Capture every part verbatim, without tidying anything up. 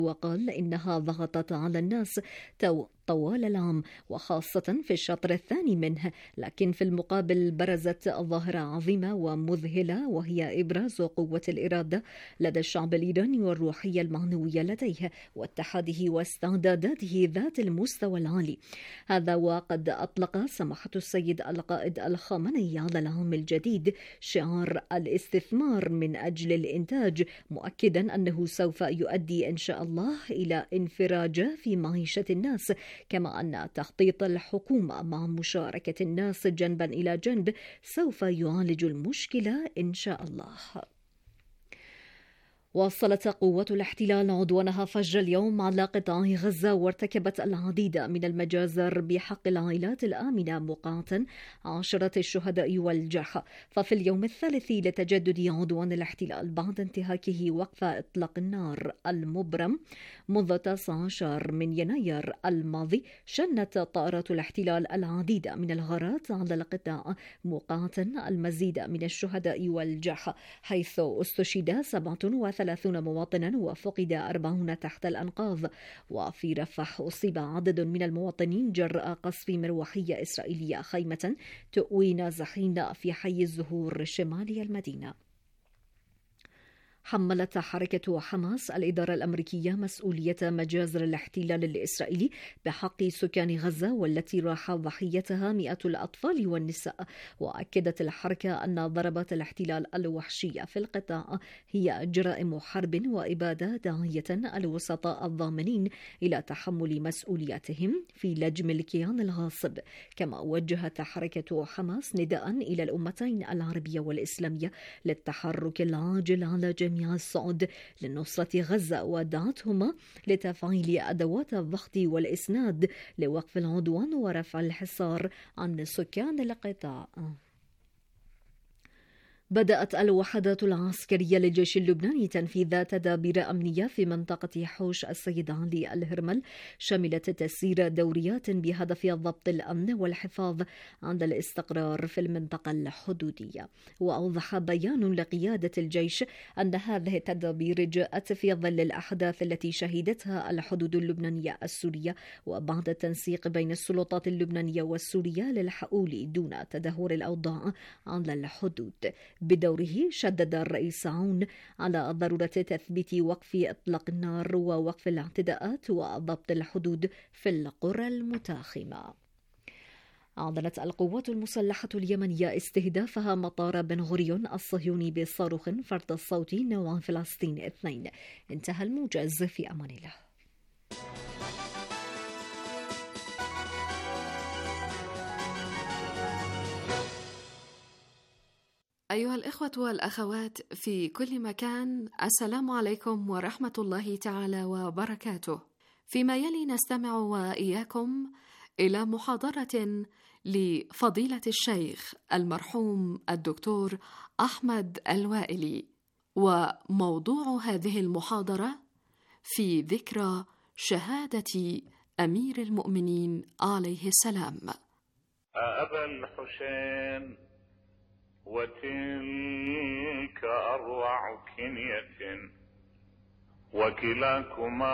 وقال إنها ضغطت على الناس طوال العام وخاصة في الشطر الثاني منه، لكن في المقابل برزت ظاهرة عظيمة ومذهلة، وهي إبراز قوة الإرادة لدى الشعب الإيراني والروحية المعنوية لديه واتحاده واستعداداته ذات المستوى العالي. هذا وقد أطلق سماحة السيد القائد الخامنئي على العام الجديد شعار الاستثمار من أجل الإنتاج، مؤكدا أنه سوف يؤدي إن شاء الله إلى انفراج في معيشة الناس، كما أن تخطيط الحكومة مع مشاركة الناس جنبا إلى جنب سوف يعالج المشكلة إن شاء الله. واصلت قوات الاحتلال عدوانها فجر اليوم على قطاع غزة، وارتكبت العديد من المجازر بحق العائلات الآمنة، مقاطعة عشرة الشهداء والجرحى. ففي اليوم الثالث لتجدد عدوان الاحتلال بعد انتهاكه وقف إطلاق النار المبرم منذ تاسع عشر من يناير الماضي، شنت طائرات الاحتلال العديد من الغارات على القطاع، مقاطعة المزيد من الشهداء والجرحى، حيث استشهد سبعة وثلاثون مواطنا وفقد أربعون تحت الأنقاض. وفي رفح أصيب عدد من المواطنين جراء قصف مروحية إسرائيلية خيمة تؤوي نازحين في حي الزهور شمالي المدينة. حملت حركة حماس الإدارة الأمريكية مسؤولية مجازر الاحتلال الإسرائيلي بحق سكان غزة، والتي راح ضحيتها مئات الأطفال والنساء. وأكدت الحركة أن ضربات الاحتلال الوحشية في القطاع هي جرائم حرب وإبادة، داعية الوسطاء الضامنين إلى تحمل مسؤولياتهم في لجم الكيان الغاصب. كما وجهت حركة حماس نداء إلى الأمتين العربية والإسلامية للتحرك العاجل على جميع الصعود لنصرة غزة، ودعتهما لتفعيل أدوات الضغط والإسناد لوقف العدوان ورفع الحصار عن سكان القطاع. بدأت الوحدات العسكرية للجيش اللبناني تنفيذ تدابير أمنية في منطقة حوش السيد علي الهرمل، شملت تسيير دوريات بهدف ضبط الأمن والحفاظ على الاستقرار في المنطقة الحدودية. وأوضح بيان لقيادة الجيش أن هذه التدابير جاءت في ظل الأحداث التي شهدتها الحدود اللبنانية السورية، وبعد التنسيق بين السلطات اللبنانية والسورية للحقول دون تدهور الأوضاع على الحدود. بدوره شدد الرئيس عون على ضرورة تثبيت وقف إطلاق النار ووقف الاعتداءات وضبط الحدود في القرى المتاخمة. أعلنت القوات المسلحة اليمنية استهدافها مطار بن غوريون الصهيوني بصاروخ فرد الصوت نوع فلسطين اثنين. انتهى الموجز، في أمان الله. أيها الإخوة والأخوات في كل مكان، السلام عليكم ورحمة الله تعالى وبركاته. فيما يلي نستمع وإياكم إلى محاضرة لفضيلة الشيخ المرحوم الدكتور أحمد الوائلي، وموضوع هذه المحاضرة في ذكرى شهادة أمير المؤمنين عليه السلام. أبا الحسين وتلك أروع كنية، وكلاكما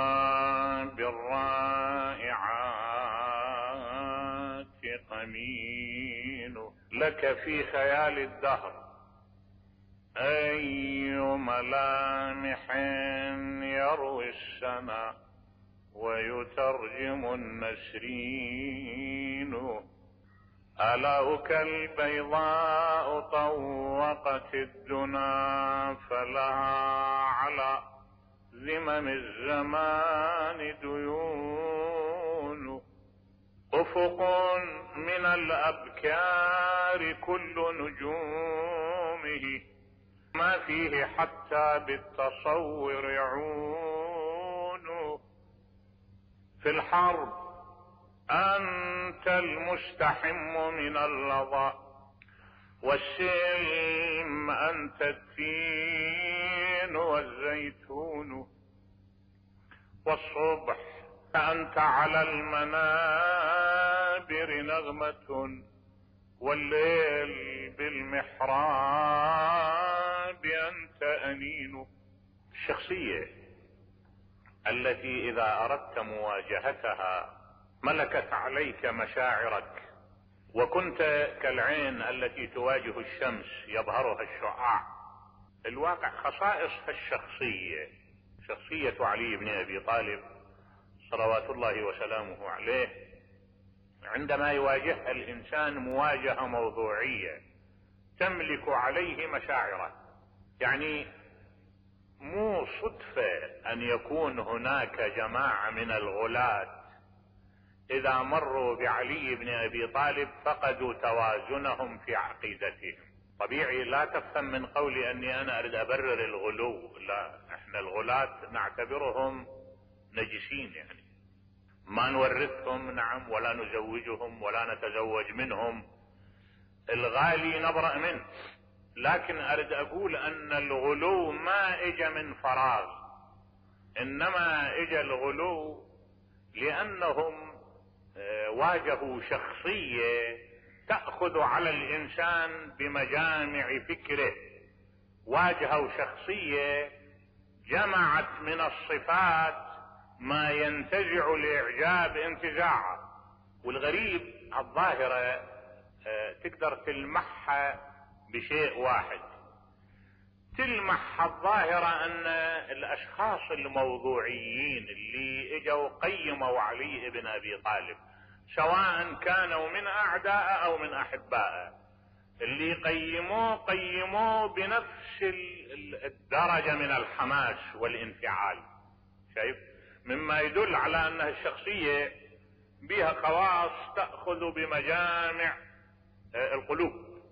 بالرائعات قمين، لك في خيال الدهر أي ملامح يروي السنا ويترجم النسرين. آلاؤك البيضاء طوقت الدنا، فلها على ذمم الزمان ديون. أفق من الأبكار كل نجومه، ما فيه حتى بالتصور عون. في الحرب أنت المستحم من اللظى، والسلم أنت التين والزيتون. والصبح أنت على المنابر نغمة، والليل بالمحراب أنت أنين. الشخصية التي إذا أردت مواجهتها ملكت عليك مشاعرك، وكنت كالعين التي تواجه الشمس يظهرها الشعاع. الواقع خصائصها الشخصية، شخصية علي بن أبي طالب صلوات الله وسلامه عليه عندما يواجهها الإنسان مواجهة موضوعية تملك عليه مشاعره. يعني مو صدفة أن يكون هناك جماعة من الغلاة إذا مروا بعلي بن أبي طالب فقدوا توازنهم في عقيدتهم. طبيعي لا تفهم من قولي أني أنا أريد أبرر الغلو، لا، احنا الغلاة نعتبرهم نجسين، يعني ما نورثهم نعم ولا نزوجهم ولا نتزوج منهم، الغالي نبرأ منه، لكن أريد أقول أن الغلو ما إجا من فراغ، إنما إجا الغلو لأنهم واجهوا شخصية تأخذ على الإنسان بمجامع فكره، واجهوا شخصية جمعت من الصفات ما ينتزع الإعجاب انتزاعا. والغريب الظاهرة تقدر تلمحها بشيء واحد، تلمح الظاهرة أن الأشخاص الموضوعيين اللي اجوا قيموا علي بن أبي طالب سواء كانوا من أعداء أو من أحباء، اللي قيموه قيموه بنفس الدرجة من الحماس والانفعال، شايف، مما يدل على أنها الشخصية بها خواص تأخذ بمجامع القلوب.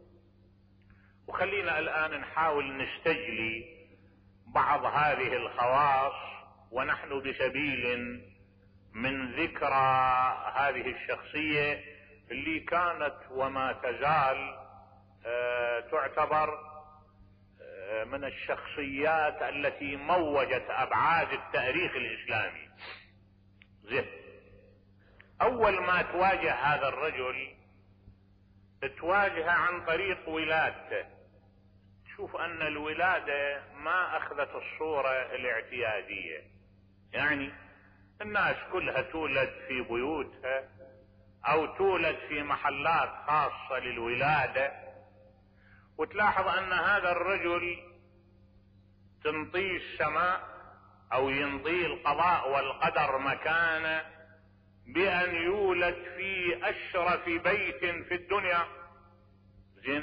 وخلينا الآن نحاول نستجلي بعض هذه الخواص ونحن بسبيل من ذكرى هذه الشخصية اللي كانت وما تزال تعتبر من الشخصيات التي موجت أبعاد التاريخ الإسلامي. زين، أول ما تواجه هذا الرجل تواجه عن طريق ولادته. تشوف أن الولادة ما أخذت الصورة الاعتيادية، يعني الناس كلها تولد في بيوتها أو تولد في محلات خاصة للولادة، وتلاحظ أن هذا الرجل تنطيه السماء أو ينطيه القضاء والقدر مكانه بأن يولد في أشرف بيت في الدنيا. زين،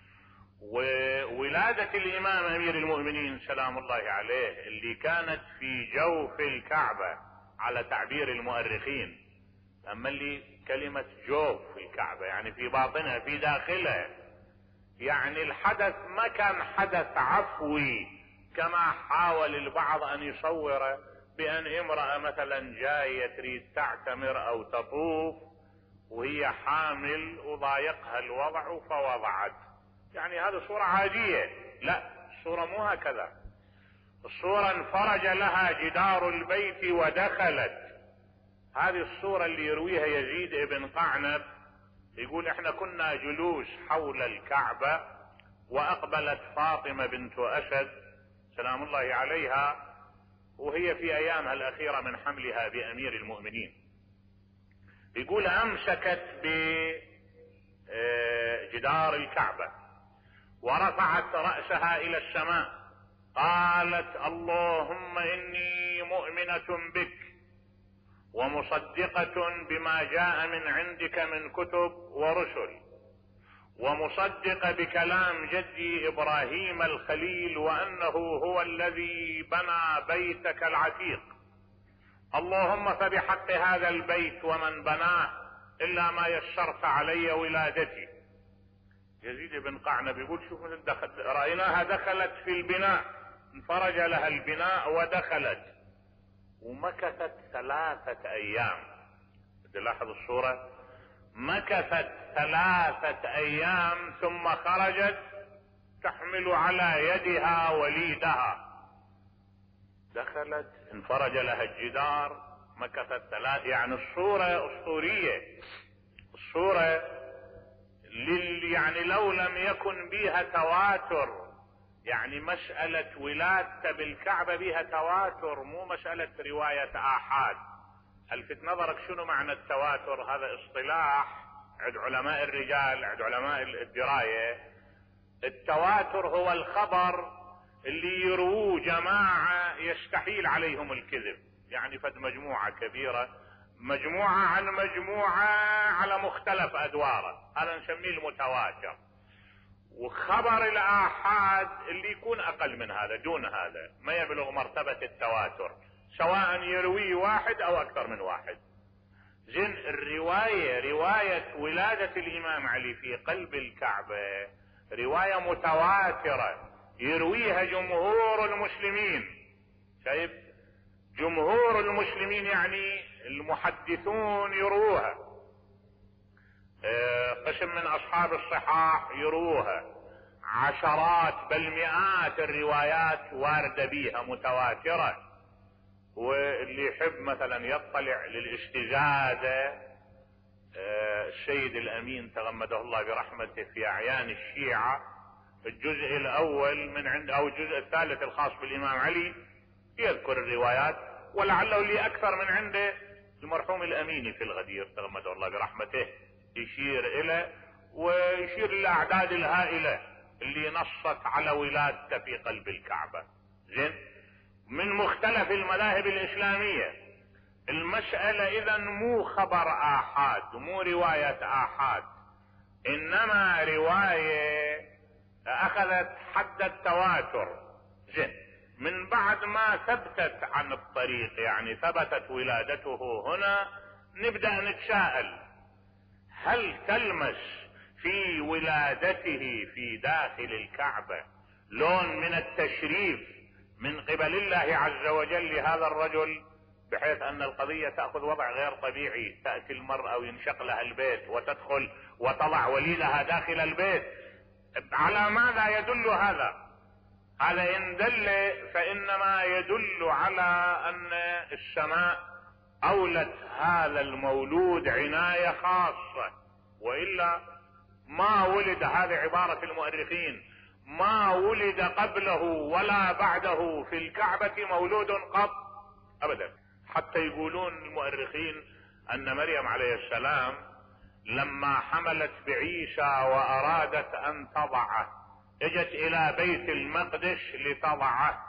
وولادة الإمام أمير المؤمنين سلام الله عليه اللي كانت في جوف الكعبة على تعبير المؤرخين، أما اللي كلمة جوف الكعبة يعني في باطنها في داخلها، يعني الحدث ما كان حدث عفوي كما حاول البعض أن يصوره بأن امرأة مثلا جاية تريد تعتمر أو تطوف وهي حامل وضايقها الوضع فوضعت، يعني هذه صورة عادية. لا، الصورة مو هكذا، الصورة انفرج لها جدار البيت ودخلت. هذه الصورة اللي يرويها يزيد بن قعنب، يقول احنا كنا جلوس حول الكعبة وأقبلت فاطمة بنت أسد سلام الله عليها وهي في أيامها الأخيرة من حملها بأمير المؤمنين، يقول أمسكت بجدار الكعبة ورفعت رأسها إلى السماء، قالت اللهم إني مؤمنة بك ومصدقة بما جاء من عندك من كتب ورسل، ومصدقة بكلام جدي إبراهيم الخليل وأنه هو الذي بنى بيتك العتيق، اللهم فبحق هذا البيت ومن بناه إلا ما يسرت علي ولادتي. يزيد بن قعنب يقول شوف دخل رأيناها دخلت في البناء، انفرج لها البناء ودخلت ومكثت ثلاثة أيام. تلاحظ الصورة، مكثت ثلاثة أيام ثم خرجت تحمل على يدها وليدها. دخلت انفرج لها الجدار مكثت ثلاث، يعني الصورة أسطورية، الصورة لل يعني لو لم يكن بها تواتر، يعني مسألة ولادته بالكعبة بها تواتر، مو مسألة رواية آحاد. الفت نظرك شنو معنى التواتر؟ هذا اصطلاح عند علماء الرجال، عند علماء الدراية. التواتر هو الخبر اللي يرووه جماعة يستحيل عليهم الكذب، يعني فد مجموعة كبيرة، مجموعة عن مجموعة على مختلف أدواره، هذا نسميه المتواتر. وخبر الآحاد اللي يكون أقل من هذا، دون هذا، ما يبلغ مرتبة التواتر، سواء يرويه واحد أو أكثر من واحد. زين الرواية، رواية ولادة الإمام علي في قلب الكعبة رواية متواترة يرويها جمهور المسلمين. شايف؟ جمهور المسلمين يعني المحدثون يروها، قسم من أصحاب الصحاح يروها، عشرات بل مئات الروايات واردة بها متواترة. واللي يحب مثلا يطلع للاستزادة، السيد الأمين تغمده الله برحمته في أعيان الشيعة الجزء الأول من عند أو الجزء الثالث الخاص بالإمام علي يذكر الروايات، ولعله اللي أكثر من عنده المرحوم الأميني في الغدير تغمده الله برحمته يشير إلى ويشير للأعداد الهائلة اللي نصت على ولادته في قلب الكعبة. زين، من مختلف المذاهب الإسلامية. المسألة إذا مو خبر آحاد، مو رواية آحاد، إنما رواية أخذت حد التواتر. زين، من بعد ما ثبتت عن الطريق، يعني ثبتت ولادته هنا، نبدأ نتساءل هل تلمس في ولادته في داخل الكعبة لون من التشريف من قبل الله عز وجل لهذا الرجل، بحيث ان القضية تأخذ وضع غير طبيعي، تأتي المرأة وينشق لها البيت وتدخل وتضع وليدها داخل البيت. على ماذا يدل هذا؟ هذا إن دل فإنما يدل على أن السماء أولت هذا المولود عناية خاصة، وإلا ما ولد، هذه عبارة المؤرخين، ما ولد قبله ولا بعده في الكعبة مولود قط أبدا. حتى يقولون المؤرخين أن مريم عليه السلام لما حملت بعيسى وأرادت أن تضعه اجت إلى بيت المقدس لتضعه،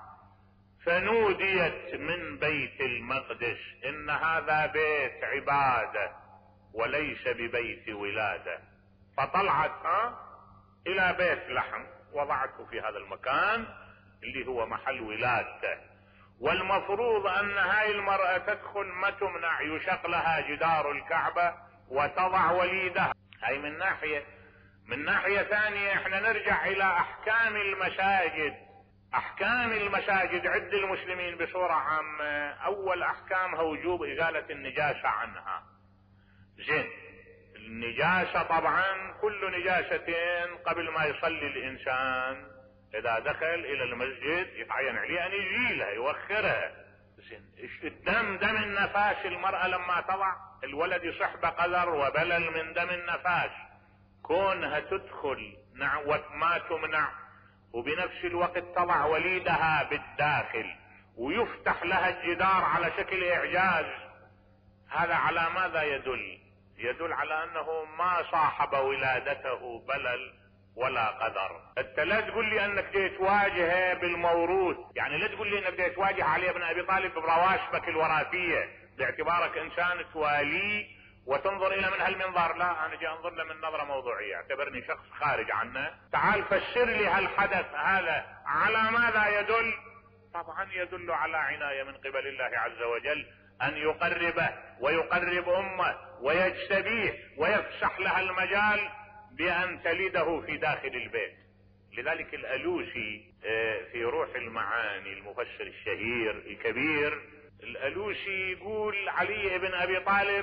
فنوديت من بيت المقدس إن هذا بيت عبادة وليس ببيت ولادة، فطلعت ها إلى بيت لحم وضعته في هذا المكان اللي هو محل ولادته. والمفروض أن هاي المرأة تدخل ما تمنع، يشق لها جدار الكعبة وتضع وليدها. هاي من ناحية. من ناحية ثانية احنا نرجع إلى أحكام المساجد. أحكام المساجد عند المسلمين بصورة عامة، أول أحكامها وجوب إزالة النجاسة عنها. زين، النجاسة طبعا كل نجاستين قبل ما يصلي الإنسان إذا دخل إلى المسجد يتعين عليه أن يزيلها يوخرها. زين، الدم دم النفاس، المرأة لما تضع الولد يصح بقذر وبلل من دم النفاس، كونها تدخل ما تمنع وبنفس الوقت تضع وليدها بالداخل ويفتح لها الجدار على شكل إعجاز، هذا على ماذا يدل؟ يدل على أنه ما صاحب ولادته بلل ولا قدر. انت لا تقول لي انك تواجهه بالموروث، يعني لا تقول لي انك تواجه علي بن ابي طالب برواشبك الوراثيه باعتبارك انسان تواليه وتنظر الى من هالمنظار. لا، انا جاي انظر له من نظره موضوعيه، اعتبرني شخص خارج عنه. تعال فسر لي هالحدث هذا على ماذا يدل؟ طبعا يدل على عنايه من قبل الله عز وجل ان يقربه ويقرب امه ويجتبيه ويفسح لها المجال بأن تلده في داخل البيت. لذلك الألوسي في روح المعاني المفسر الشهير الكبير، الألوسي يقول علي بن أبي طالب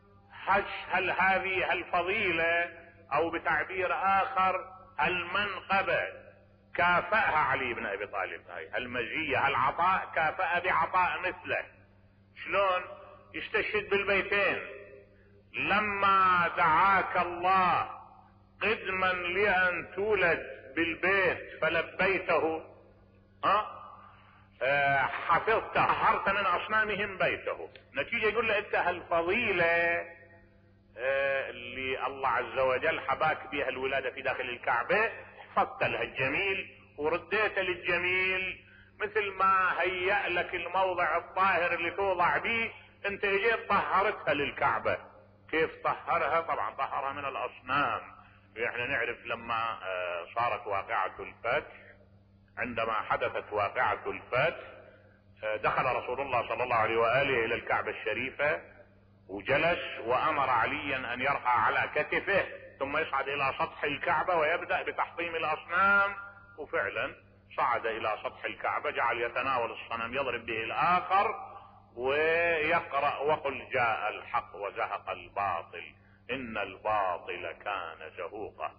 هل هذه الفضيلة أو بتعبير آخر المنقبة كافأها علي بن أبي طالب، هاي المزية العطاء كافأ بعطاء مثله. شلون؟ يستشهد بالبيتين: لما دعاك الله قدما لأن تولد بالبيت فلبيته، ها حفظت طهرت من اصنامهم بيته. نتيجة يقول له انت هالفضيلة اللي الله عز وجل حباك بها الولادة في داخل الكعبة، حفظت لها الجميل ورديت للجميل، مثل ما هيأ لك الموضع الطاهر اللي توضع به، انت اجيت طهرتها للكعبة. كيف طهرها؟ طبعا طهرها من الاصنام. احنا نعرف لما صارت واقعة الفتح، عندما حدثت واقعة الفتح دخل رسول الله صلى الله عليه وآله الى الكعبة الشريفة وجلس، وامر عليا ان يرقى على كتفه ثم يصعد الى سطح الكعبة ويبدأ بتحطيم الاصنام. وفعلا صعد الى سطح الكعبة، جعل يتناول الصنم يضرب به الاخر ويقرأ وقل جاء الحق وزهق الباطل ان الباطل كان زهوقا.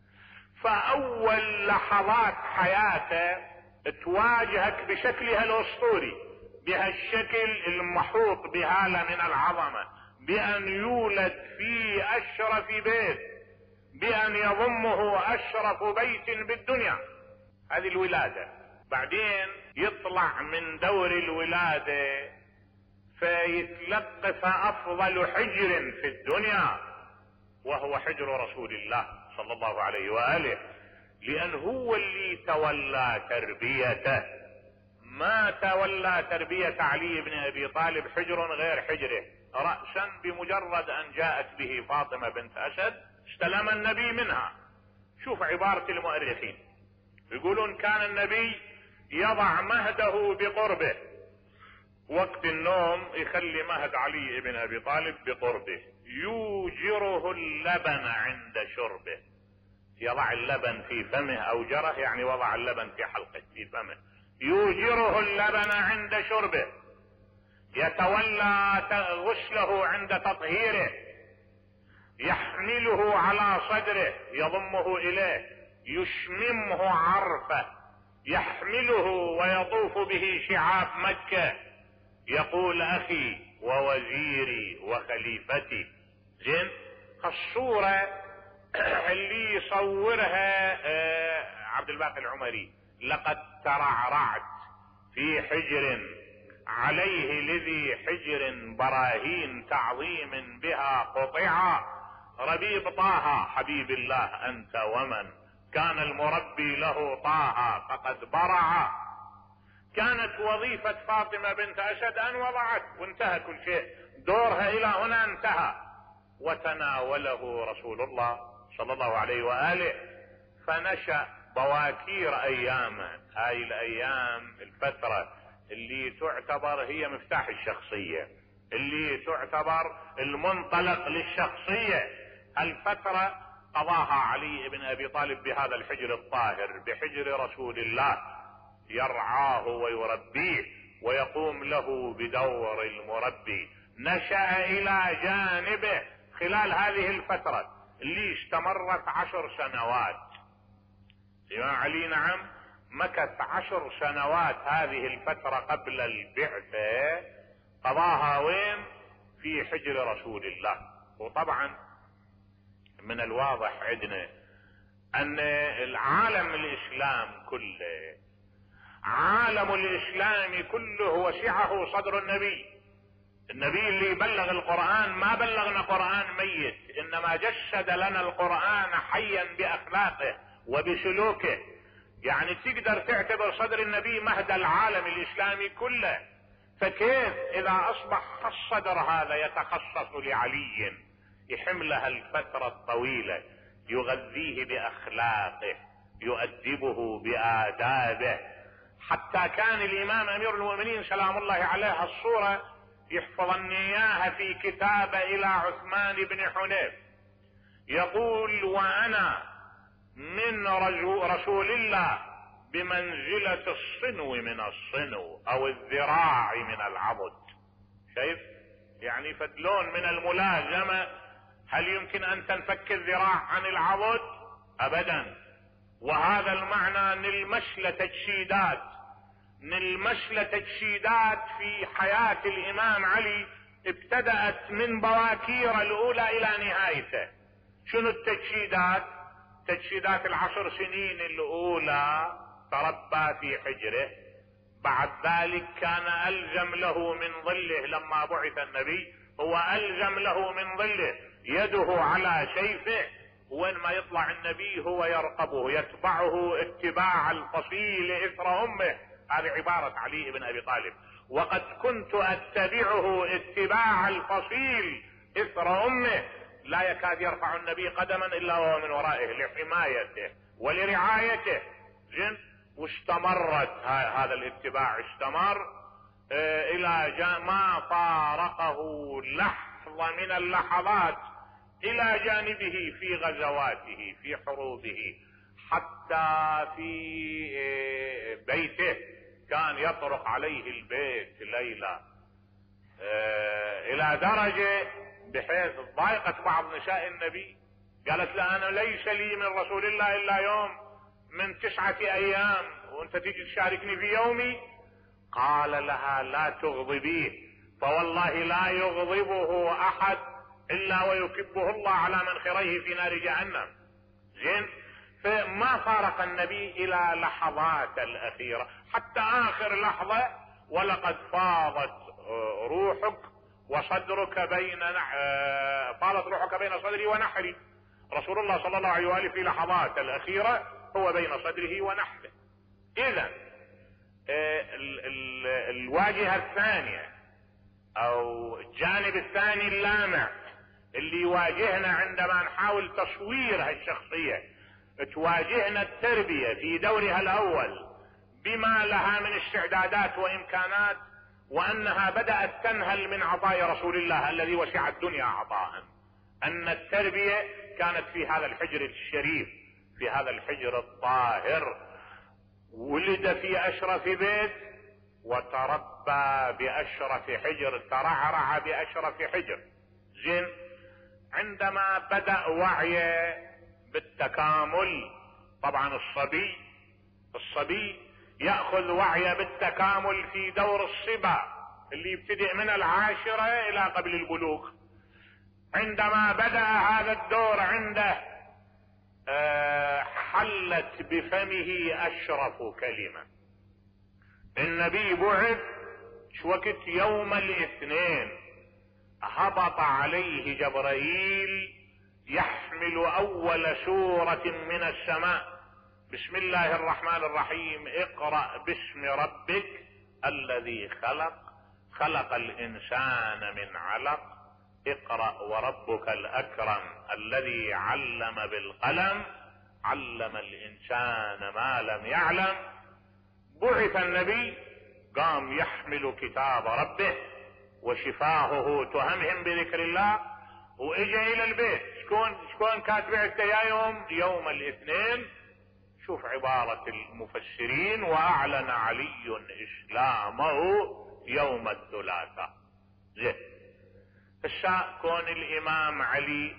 فاول لحظات حياته تواجهك بشكلها الاسطوري، بهالشكل المحوط بهالة من العظمة، بان يولد في اشرف بيت، بان يضمه اشرف بيت بالدنيا، هذه الولادة. بعدين يطلع من دور الولادة فيتلقف افضل حجر في الدنيا، وهو حجر رسول الله صلى الله عليه وآله، لأن هو اللي تولى تربيته، ما تولى تربية علي بن أبي طالب حجر غير حجره رأسا، بمجرد أن جاءت به فاطمة بنت أسد استلم النبي منها. شوف عبارة المؤرخين، يقولون كان النبي يضع مهده بقربه، وقت النوم يخلي مهد علي بن أبي طالب بقربه، يوجره اللبن عند شربه، يضع اللبن في فمه، او جره يعني وضع اللبن في حلقه في فمه، يوجره اللبن عند شربه، يتولى غسله عند تطهيره، يحمله على صدره يضمه اليه، يشممه عرفه، يحمله ويطوف به شعاب مكة، يقول اخي ووزيري وخليفتي. زين، الصورة اللي يصورها عبد الباقي العمري، لقد ترعرعت في حجر عليه لذي حجر براهين تعظيم بها قطعا، ربيب طه حبيب الله انت ومن كان المربي له طه فقد برع. كانت وظيفة فاطمة بنت أسد أن وضعت وانتهى كل شيء، دورها إلى هنا انتهى، وتناوله رسول الله صلى الله عليه وآله، فنشأ بواكير أيامه. هاي الأيام الفترة اللي تعتبر هي مفتاح الشخصية، اللي تعتبر المنطلق للشخصية، الفترة قضاها علي بن أبي طالب بهذا الحجر الطاهر، بحجر رسول الله، يرعاه ويربيه ويقوم له بدور المربي. نشأ إلى جانبه خلال هذه الفترة اللي استمرت عشر سنوات. الإمام علي نعم مكث عشر سنوات، هذه الفترة قبل البعثة قضاها وين؟ في حجر رسول الله. وطبعا من الواضح عندنا ان العالم الاسلام كله، عالم الاسلام كله وسعه صدر النبي. النبي اللي يبلغ القرآن ما بلغنا قرآن ميت، انما جسد لنا القرآن حيا باخلاقه وبسلوكه. يعني تقدر تعتبر صدر النبي مهد العالم الاسلامي كله، فكيف اذا اصبح الصدر هذا يتخصص لعلي، يحملها الفترة الطويلة، يغذيه باخلاقه، يؤدبه بآدابه، حتى كان الامام امير المؤمنين سلام الله عليه الصورة يحفظني اياها في كتابه الى عثمان بن حنيف، يقول وانا من رسول الله بمنزلة الصنو من الصنو او الذراع من العضد. شايف يعني فدلون من الملازمة. هل يمكن ان تنفك الذراع عن العضد؟ ابدا. وهذا المعنى نلمس له تجسيدات، نلمس له تجسيدات في حياة الامام علي ابتدأت من بواكير الاولى الى نهايته. شنو التجسيدات؟ تجسيدات العشر سنين الاولى تربى في حجره، بعد ذلك كان ألزم له من ظله لما بعث النبي، هو ألزم له من ظله، يده على سيفه، وين ما يطلع النبي هو يرقبه يتبعه اتباع الفصيل إثر أمه. هذه عبارة علي بن أبي طالب: وقد كنت أتبعه اتباع الفصيل إثر أمه، لا يكاد يرفع النبي قدما إلا وهو من ورائه لحمايته ولرعايته. زين، واستمرت هذا الاتباع، استمر اه الى ما فارقه لحظة من اللحظات الى جانبه في غزواته في حروبه، حتى في اه بيته كان يطرق عليه البيت ليلة، اه الى درجة بحيث ضايقت بعض نساء النبي، قالت له: انا ليس لي من رسول الله الا يوم من تسعة ايام وانت تيجي تشاركني في يومي. قال لها: لا تغضبيه، فوالله لا يغضبه احد الا ويكبه الله على منخريه في نار جهنم. زين، فما فارق النبي الى لحظات الاخيرة حتى اخر لحظة: ولقد فاضت روحك وصدرك بين فاضت روحك بين صدري ونحري. رسول الله صلى الله عليه وآله في لحظات الاخيرة هو بين صدره ونحره. اذا الواجهة الثانية او الجانب الثاني اللامع اللي يواجهنا عندما نحاول تصوير هالشخصية، تواجهنا التربية في دورها الاول بما لها من استعدادات وامكانات، وانها بدأت تنهل من عطايا رسول الله الذي وسع الدنيا عطاء. ان التربية كانت في هذا الحجر الشريف، في هذا الحجر الطاهر، ولد في اشرف بيت وتربى باشرف حجر، ترعرع باشرف حجر. زين، عندما بدأ وعيه بالتكامل، طبعا الصبي الصبي يأخذ وعيه بالتكامل في دور الصبا اللي يبتدئ من العاشرة الى قبل البلوغ. عندما بدأ هذا الدور عنده أه حلت بفمه اشرف كلمة. النبي بعث وقت يوم الاثنين، هبط عليه جبرائيل يحمل اول سورة من السماء: بسم الله الرحمن الرحيم، اقرأ باسم ربك الذي خلق، خلق الانسان من علق، اقرأ وربك الاكرم الذي علم بالقلم، علم الانسان ما لم يعلم. بعث النبي قام يحمل كتاب ربه وشفاهه تهمهم بذكر الله، واجى الى البيت. شكون شكون كانت بعثته يا يوم يوم الاثنين؟ شوف عبارة المفسرين: واعلن علي اسلامه يوم الثلاثاء. زين، هسه كون الامام علي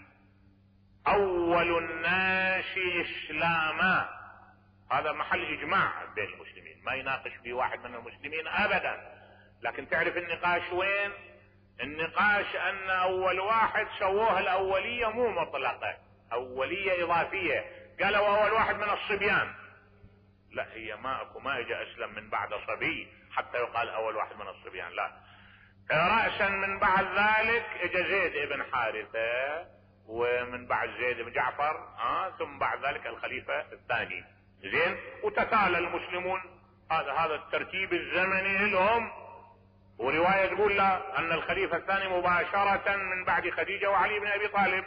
اول الناس اسلاما، هذا محل اجماع بين المسلمين، ما يناقش فيه واحد من المسلمين ابدا. لكن تعرف النقاش وين؟ النقاش ان اول واحد سووها الاولية مو مطلقة، اولية اضافية، قالوا اول واحد من الصبيان. لا، هي ما اكو ما اجى اسلم من بعد صبي حتى يقال اول واحد من الصبيان، لا. رأسا من بعد ذلك اجى زيد بن حارثة، ومن بعد زيد بن جعفر، آه ثم بعد ذلك الخليفة الثاني. زين، وتتالى المسلمون، هذا هذا الترتيب الزمني لهم. ورواية تقول لا ان الخليفة الثاني مباشرة من بعد خديجة وعلي بن ابي طالب.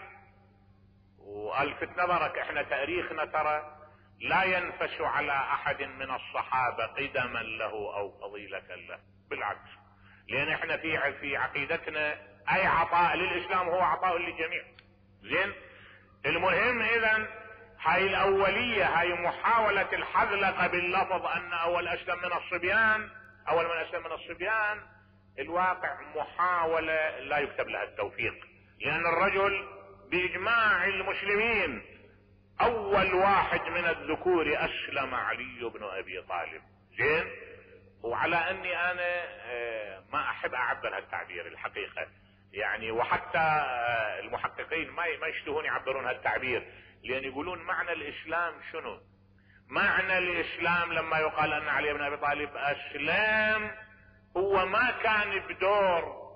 والفت نظرك، احنا تاريخنا ترى لا ينفس على احد من الصحابة قدما له او فضيلة له، بالعكس، لان احنا في في عقيدتنا اي عطاء للاسلام هو عطاء للجميع. زين، المهم اذا هاي الاولية، هاي محاولة الحذلقة باللفظ ان اول اسلم من الصبيان، اول من اسلم من الصبيان، الواقع محاولة لا يكتب لها التوفيق، لان الرجل باجماع المسلمين اول واحد من الذكور اسلم علي بن ابي طالب. زين، وعلى اني انا ما احب اعبر هالتعبير الحقيقة، يعني وحتى المحققين ما ما يشتهون يعبرون هالتعبير، لان يقولون معنى الاسلام شنو؟ معنى الاسلام لما يقال ان علي بن ابي طالب اسلام، هو ما كان بدور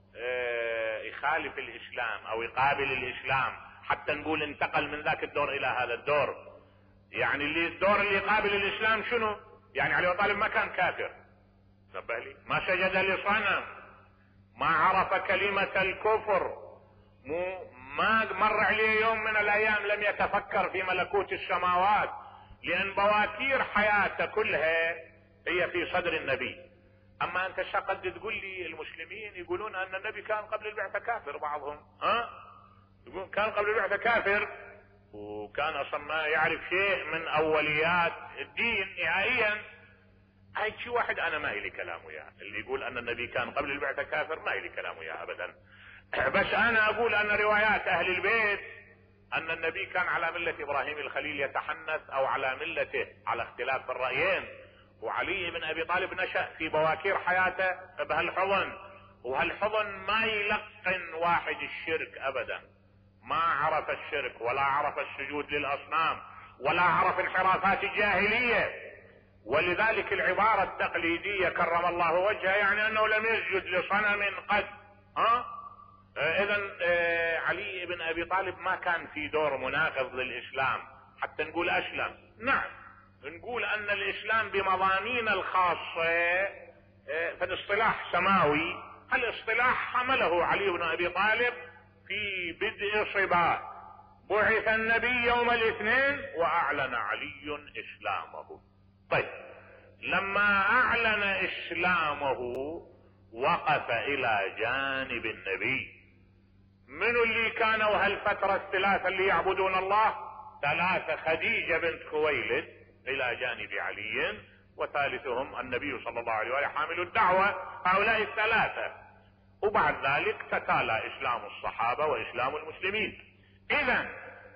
يخالف الاسلام او يقابل الاسلام حتى نقول انتقل من ذاك الدور الى هذا الدور. يعني اللي الدور اللي يقابل الاسلام شنو؟ يعني علي بن ابي طالب ما كان كافر، نبه لي، ما سجد لصنم، ما عرف كلمة الكفر، مو ما مر عليه يوم من الايام لم يتفكر في ملكوت السماوات، لان بواكير حياته كلها هي في صدر النبي. اما انت شقد تقول لي المسلمين يقولون ان النبي كان قبل البعثة كافر، بعضهم ها يقول كان قبل البعثة كافر وكان اصلا ما يعرف شيء من اوليات الدين نهائيا. هاي شي واحد انا ما لي كلام وياه، اللي يقول ان النبي كان قبل البعثة كافر ما لي كلام وياه ابدا. بس انا اقول ان روايات اهل البيت ان النبي كان على ملة ابراهيم الخليل يتحنث او على ملته على اختلاف الرأيين، وعلي بن ابي طالب نشأ في بواكير حياته بهالحضن، وهالحضن ما يلقن واحد الشرك ابدا، ما عرف الشرك ولا عرف السجود للاصنام ولا عرف انحرافات الجاهلية. ولذلك العبارة التقليدية كرم الله وجهه يعني انه لم يسجد لصنم قد ها اذا آه علي بن ابي طالب ما كان في دور مناقض للاسلام حتى نقول اسلم. نعم نقول ان الاسلام بمضامين الخاصة آه فالاصطلاح سماوي، الاصطلاح حمله علي بن ابي طالب في بدء صباه، بعث النبي يوم الاثنين واعلن علي اسلامه. طيب لما اعلن اسلامه وقف الى جانب النبي. من اللي كانوا هالفترة الثلاثة اللي يعبدون الله؟ ثلاثة: خديجة بنت خويلد الى جانب علي، وثالثهم النبي صلى الله عليه وآله حامل الدعوة. هؤلاء الثلاثة. وبعد ذلك تتالى اسلام الصحابة واسلام المسلمين. اذا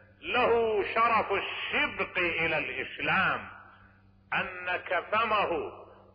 له شرف السبق الى الاسلام ان كفمه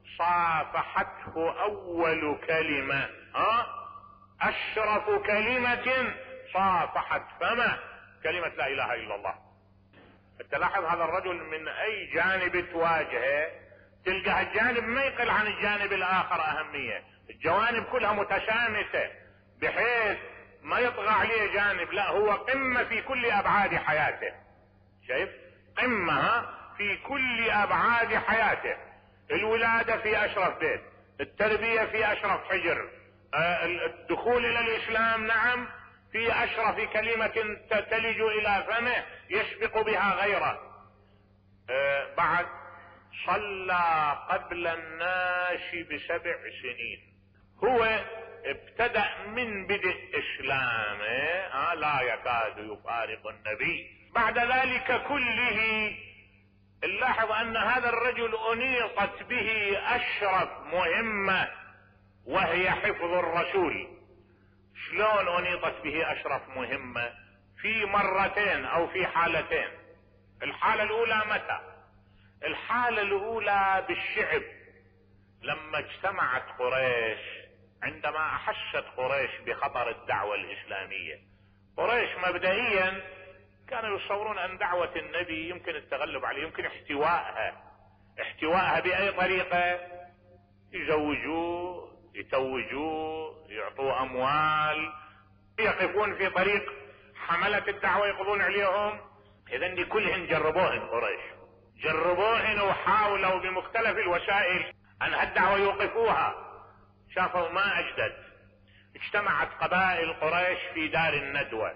صافحته اول كلمة، ها اشرف كلمة صافحت فمه كلمة لا اله الا الله. تلاحظ هذا الرجل من اي جانب تواجهه تلقى الجانب ما يقل عن الجانب الاخر اهمية، الجوانب كلها متشامسة بحيث ما يطغى عليه جانب، لا هو قمة في كل ابعاد حياته. شايف؟ قمة في كل ابعاد حياته. الولادة في اشرف بيت، التربية في اشرف حجر، الدخول الى الاسلام نعم في اشرف كلمة تلج الى فمه يسبق بها غيره. بعد صلى قبل الناس بسبع سنين، هو ابتدأ من بدء اسلامه لا يكاد يفارق النبي. بعد ذلك كله نلاحظ ان هذا الرجل انيطت به اشرف مهمة وهي حفظ الرسول. شلون انيطت به اشرف مهمة؟ في مرتين او في حالتين. الحالة الاولى متى؟ الحالة الاولى بالشعب لما اجتمعت قريش، عندما احست قريش بخطر الدعوة الاسلامية. قريش مبدئيا كانوا يتصورون ان دعوة النبي يمكن التغلب عليه، يمكن احتوائها. احتوائها باي طريقة؟ يزوجوه، يتوجوه، يعطوه اموال، يقفون في طريق حملة الدعوة يقضون عليهم. اذا دي كلهن جربوهن قريش، جربوهن وحاولوا بمختلف الوسائل ان هالدعوة يوقفوها، شافوا ما اجدد. اجتمعت قبائل قريش في دار الندوة،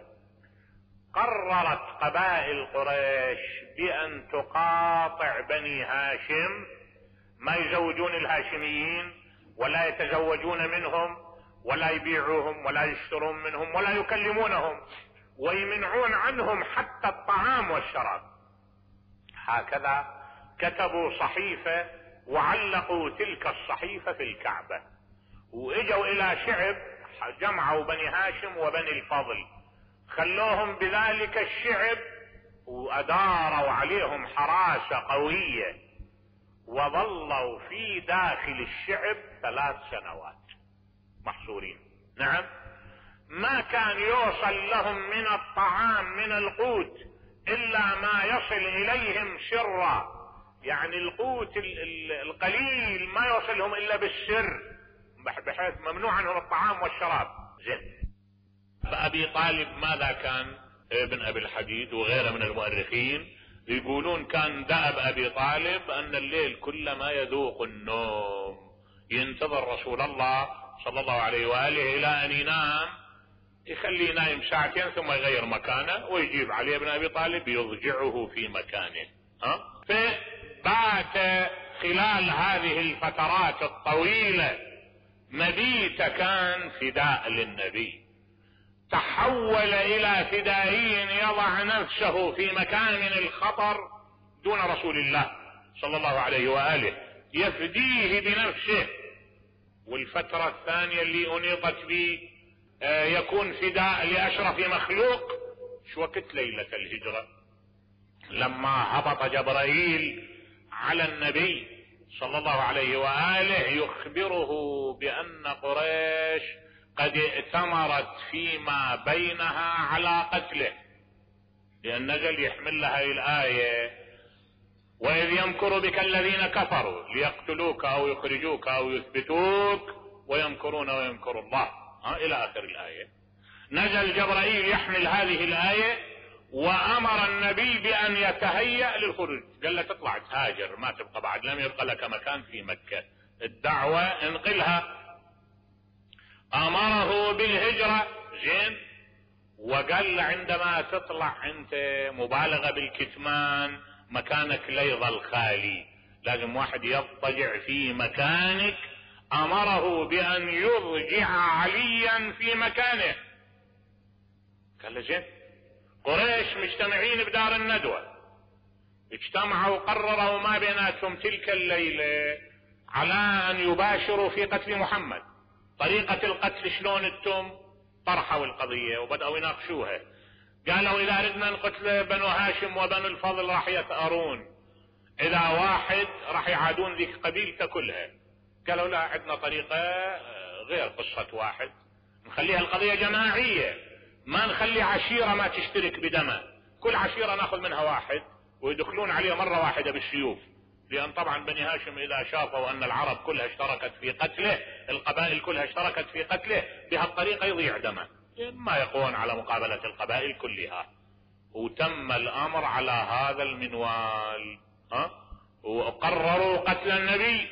قررت قبائل قريش بان تقاطع بني هاشم، ما يزوجون الهاشميين ولا يتزوجون منهم ولا يبيعوهم ولا يشترون منهم ولا يكلمونهم، ويمنعون عنهم حتى الطعام والشراب. هكذا كتبوا صحيفة وعلقوا تلك الصحيفة في الكعبة، واجوا الى شعب جمعوا بني هاشم وبني الفضل، خلوهم بذلك الشعب واداروا عليهم حراسة قوية، وظلوا في داخل الشعب ثلاث سنوات محصورين. نعم ما كان يوصل لهم من الطعام من القوت الا ما يصل اليهم سرا، يعني القوت القليل ما يوصلهم الا بالسر، بحيث ممنوع عنهم الطعام والشراب. زين. ابي طالب ماذا كان؟ ابن ابي الحديد وغيره من المؤرخين يقولون كان دأب ابي طالب ان الليل كلما يذوق النوم ينتظر رسول الله صلى الله عليه واله الى ان ينام، يخليه نايم ساعتين ثم يغير مكانه ويجيب عليه ابن ابي طالب يضجعه في مكانه. ها؟ فبات خلال هذه الفترات الطويلة مبيت كان فداء للنبي، تحول الى فدائي يضع نفسه في مكان الخطر دون رسول الله صلى الله عليه وآله، يفديه بنفسه. والفترة الثانية اللي انيطت به يكون فداء لاشرف مخلوق شو وقت ليلة الهجرة، لما هبط جبرائيل على النبي صلى الله عليه وآله يخبره بأن قريش قد ائتمرت فيما بينها على قتله، لأن نزل يحمل لها الآية: وإذ يمكر بك الذين كفروا ليقتلوك أو يخرجوك أو يثبتوك ويمكرون ويمكر الله، ها إلى آخر الآية. نزل جبرائيل يحمل هذه الآية وأمر النبي بأن يتهيأ للخروج، قال له تطلع تهاجر، ما تبقى بعد، لم يبقى لك مكان في مكة، الدعوة انقلها. أمره بالهجرة. زين. وقال له عندما تطلع انت مبالغة بالكتمان، مكانك لا يظل خالي، لازم واحد يضطجع في مكانك. أمره بأن يضجع عليا في مكانه. قال له زين. قريش مجتمعين بدار الندوة، اجتمعوا وقرروا ما بيناتهم تلك الليلة على ان يباشروا في قتل محمد. طريقة القتل شلون انتم؟ طرحوا القضية وبدأوا يناقشوها. قالوا اذا اردنا نقتل بنو هاشم وبنو الفضل راح يثأرون، اذا واحد راح يعادون ذيك قبيلته كلها. قالوا لا، عندنا طريقة غير قصة واحد، نخليها القضية جماعية، ما نخلي عشيرة ما تشترك بدمه، كل عشيرة ناخذ منها واحد ويدخلون عليه مرة واحدة بالسيوف، لأن طبعا بني هاشم إذا شافوا أن العرب كلها اشتركت في قتله، القبائل كلها اشتركت في قتله، بهالطريقة يضيع دمه، ما يقوون على مقابلة القبائل كلها. وتم الأمر على هذا المنوال، ها؟ وقرروا قتل النبي.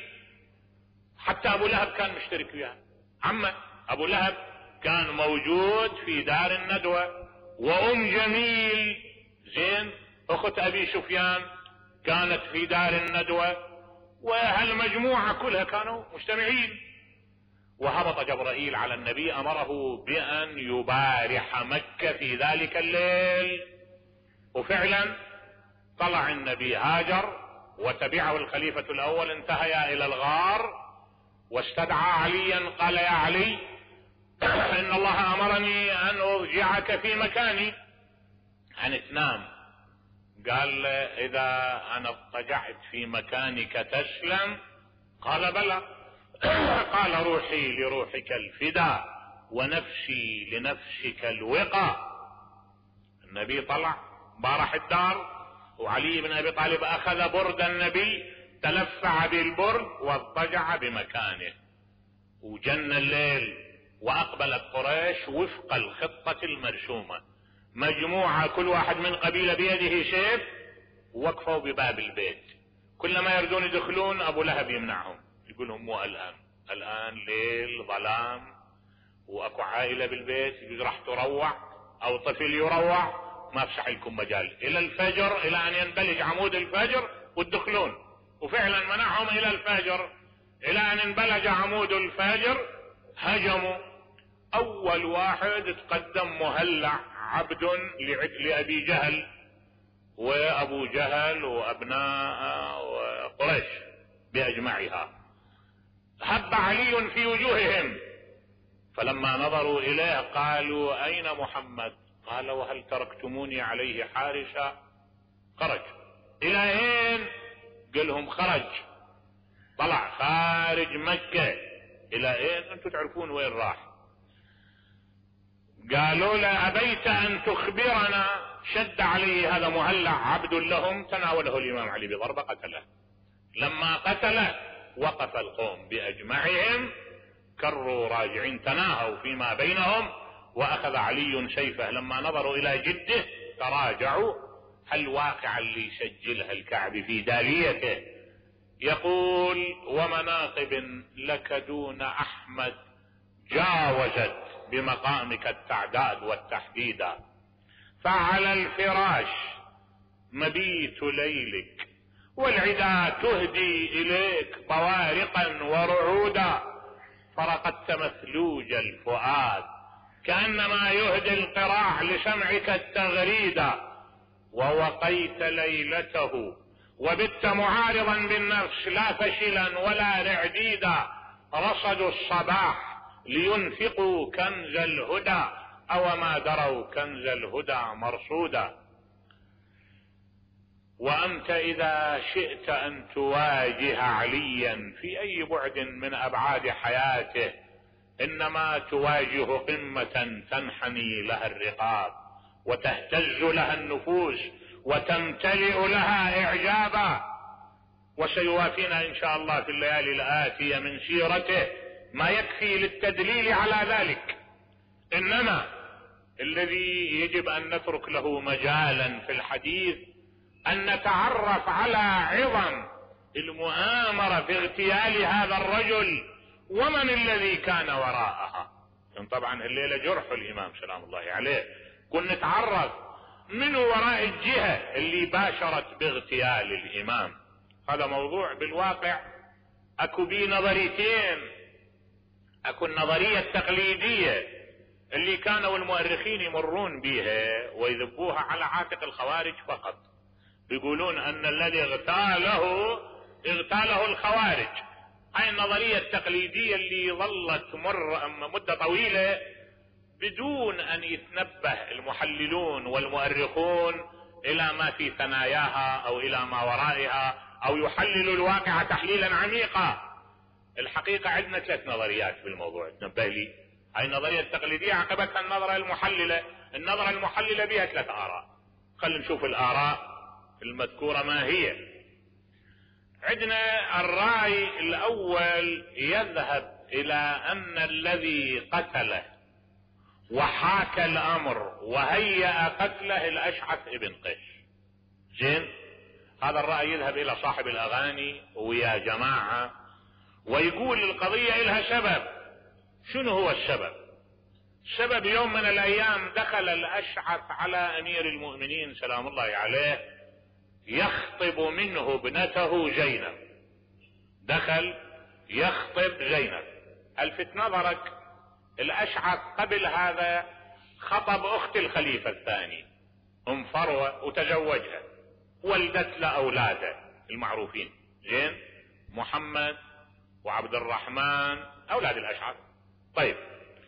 حتى أبو لهب كان مشترك فيها، عمه أبو لهب كان موجود في دار الندوة، وأم جميل زين أخت أبي سفيان كانت في دار الندوة، وهالمجموعة كلها كانوا مجتمعين. وهبط جبرائيل على النبي، أمره بأن يبارح مكة في ذلك الليل. وفعلا طلع النبي هاجر وتبعه الخليفة الأول، انتهيا إلى الغار واستدعى عليا، قال يا علي إن الله أمرني أن أرجعك في مكاني أن تنام. قال إذا أنا اضطجعت في مكانك تسلم؟ قال بلى. قال روحي لروحك الفداء ونفسي لنفسك الوقى. النبي طلع بارح الدار، وعلي بن أبي طالب أخذ برد النبي تلفع بالبرد واضطجع بمكانه. وجن الليل وأقبلت قريش وفق الخطة المرسومة، مجموعة كل واحد من قبيلة بيده سيف، ووقفوا بباب البيت، كلما يردون يدخلون أبو لهب يمنعهم، يقول لهم مو الآن، الآن ليل ظلام وأكو عائلة بالبيت، يقول راح تروع أو طفل يروع، ما بسح لكم مجال إلى الفجر، إلى أن ينبلج عمود الفجر وتدخلون. وفعلا منعهم إلى الفجر، إلى أن انبلج عمود الفجر هجموا. أول واحد تقدم مهلع عبد لأبي جهل وأبو جهل وأبناء وقريش بأجمعها، هب علي في وجوههم، فلما نظروا إليه قالوا أين محمد؟ قال وهل تركتموني عليه حارسا؟ خرج. إلى أين؟ قالهم خرج، طلع خارج مكة. إلى أين؟ أنتم تعرفون وين راح. قالوا له أبيت أن تخبرنا، شد عليه هذا مهلع عبد لهم، تناوله الإمام علي بضربة قتله. لما قتله وقف القوم بأجمعهم كروا راجعين، تناهوا فيما بينهم، وأخذ علي سيفه. لما نظروا إلى جده تراجعوا. الواقع اللي يسجلها الكعبي في داليته يقول: ومناقب لك دون أحمد جاوزت بمقامك التعداد والتحديد، فعلى الفراش مبيت ليلك والعدا تهدي إليك طوارقا ورعودا، فرقدت مثلوج الفؤاد كأنما يهدي القراع لسمعك التغريدا، ووقيت ليلته وبت معارضا بالنفس لا فشلا ولا رعديدا، رصدوا الصباح لينفقوا كنز الهدى أو ما دروا كنز الهدى مرصودا. وأنت إذا شئت أن تواجه عليا في أي بعد من أبعاد حياته إنما تواجه قمة تنحني لها الرقاب وتهتز لها النفوس وتمتلئ لها إعجابا. وسيوافينا إن شاء الله في الليالي الآتية من سيرته ما يكفي للتدليل على ذلك. إنما الذي يجب أن نترك له مجالا في الحديث أن نتعرف على عظم المؤامرة في اغتيال هذا الرجل ومن الذي كان وراءها. طبعا الليلة جرح الإمام سلام الله عليه، كنا نتعرف من وراء الجهة اللي باشرت باغتيال الإمام. هذا موضوع بالواقع أكو بيه نظريتين. أكو النظرية التقليدية اللي كانوا المؤرخين يمرون بها ويذبوها على عاتق الخوارج فقط، يقولون أن الذي اغتاله اغتاله الخوارج. هاي النظرية التقليدية اللي ظلت تمر مدة طويلة بدون أن يتنبه المحللون والمؤرخون إلى ما في ثناياها أو إلى ما ورائها أو يحللوا الواقع تحليلا عميقا. الحقيقة عندنا ثلاث نظريات في الموضوع تنبه لي. هاي النظرية التقليدية عقبتها النظرة المحللة. النظرة المحللة بها ثلاث آراء. خلينا نشوف الآراء المذكورة ما هي. عندنا الرأي الأول يذهب إلى أن الذي قتله وحاك الأمر وهيأ قتله الأشعث ابن قيس. زين، هذا الرأي يذهب إلى صاحب الأغاني ويا جماعة ويقول القضية إلها سبب. شنو هو السبب؟ السبب يوم من الأيام دخل الأشعث على أمير المؤمنين سلام الله عليه يخطب منه ابنته زينب. دخل يخطب زينب. الفت نظرك الأشعث قبل هذا خطب أخت الخليفة الثاني أم فروة وتزوجها، ولدت له أولاده المعروفين، زين، محمد وعبد الرحمن أولاد الأشعث. طيب،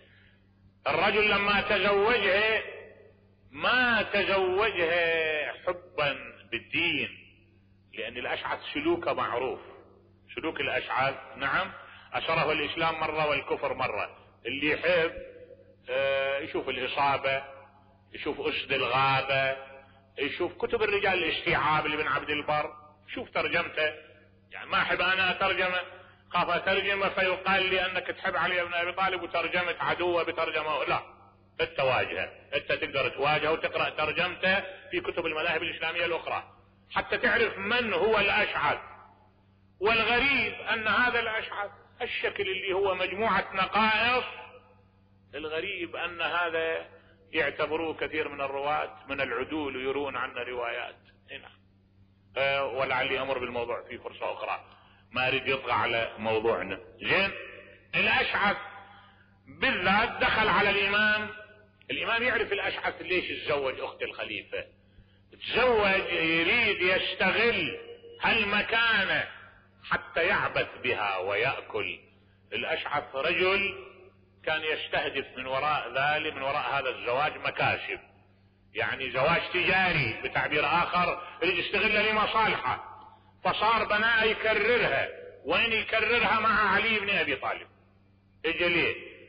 الرجل لما تزوجها ما تزوجها حبا بالدين، لأن الأشعث سلوكه معروف. سلوك الأشعث نعم أشره الإسلام مرة والكفر مرة. اللي يحب آه يشوف الإصابة، يشوف أسد الغابة، يشوف كتب الرجال الاستيعاب اللي بن عبد البر، شوف ترجمته. يعني ما أحب أنا أترجمه، خاف أترجمه فيقال لي أنك تحب علي بن أبي طالب وترجمت عدوه بترجمه. لا، انت واجهه، انت تقدر تواجهه وتقرأ ترجمته في كتب المذاهب الإسلامية الأخرى حتى تعرف من هو الأشعث. والغريب أن هذا الأشعث الشكل اللي هو مجموعة نقائص، الغريب أن هذا يعتبروه كثير من الرواة من العدول ويرون عنا روايات. هنا أه ولعلي أمر بالموضوع في فرصة أخرى، ما أريد يطغى على موضوعنا. زين، الأشعث بالذات دخل على الإمام. الإمام يعرف الأشعث ليش تزوج أخت الخليفة. تزوج يريد يستغل هالمكانة حتى يعبث بها ويأكل. الأشعث رجل كان يستهدف من وراء ذلك، من وراء هذا الزواج مكاسب، يعني زواج تجاري بتعبير آخر، يريد يستغل لمصالحه. فصار بناء يكررها، وين يكررها؟ مع علي بن أبي طالب. اجى ليه؟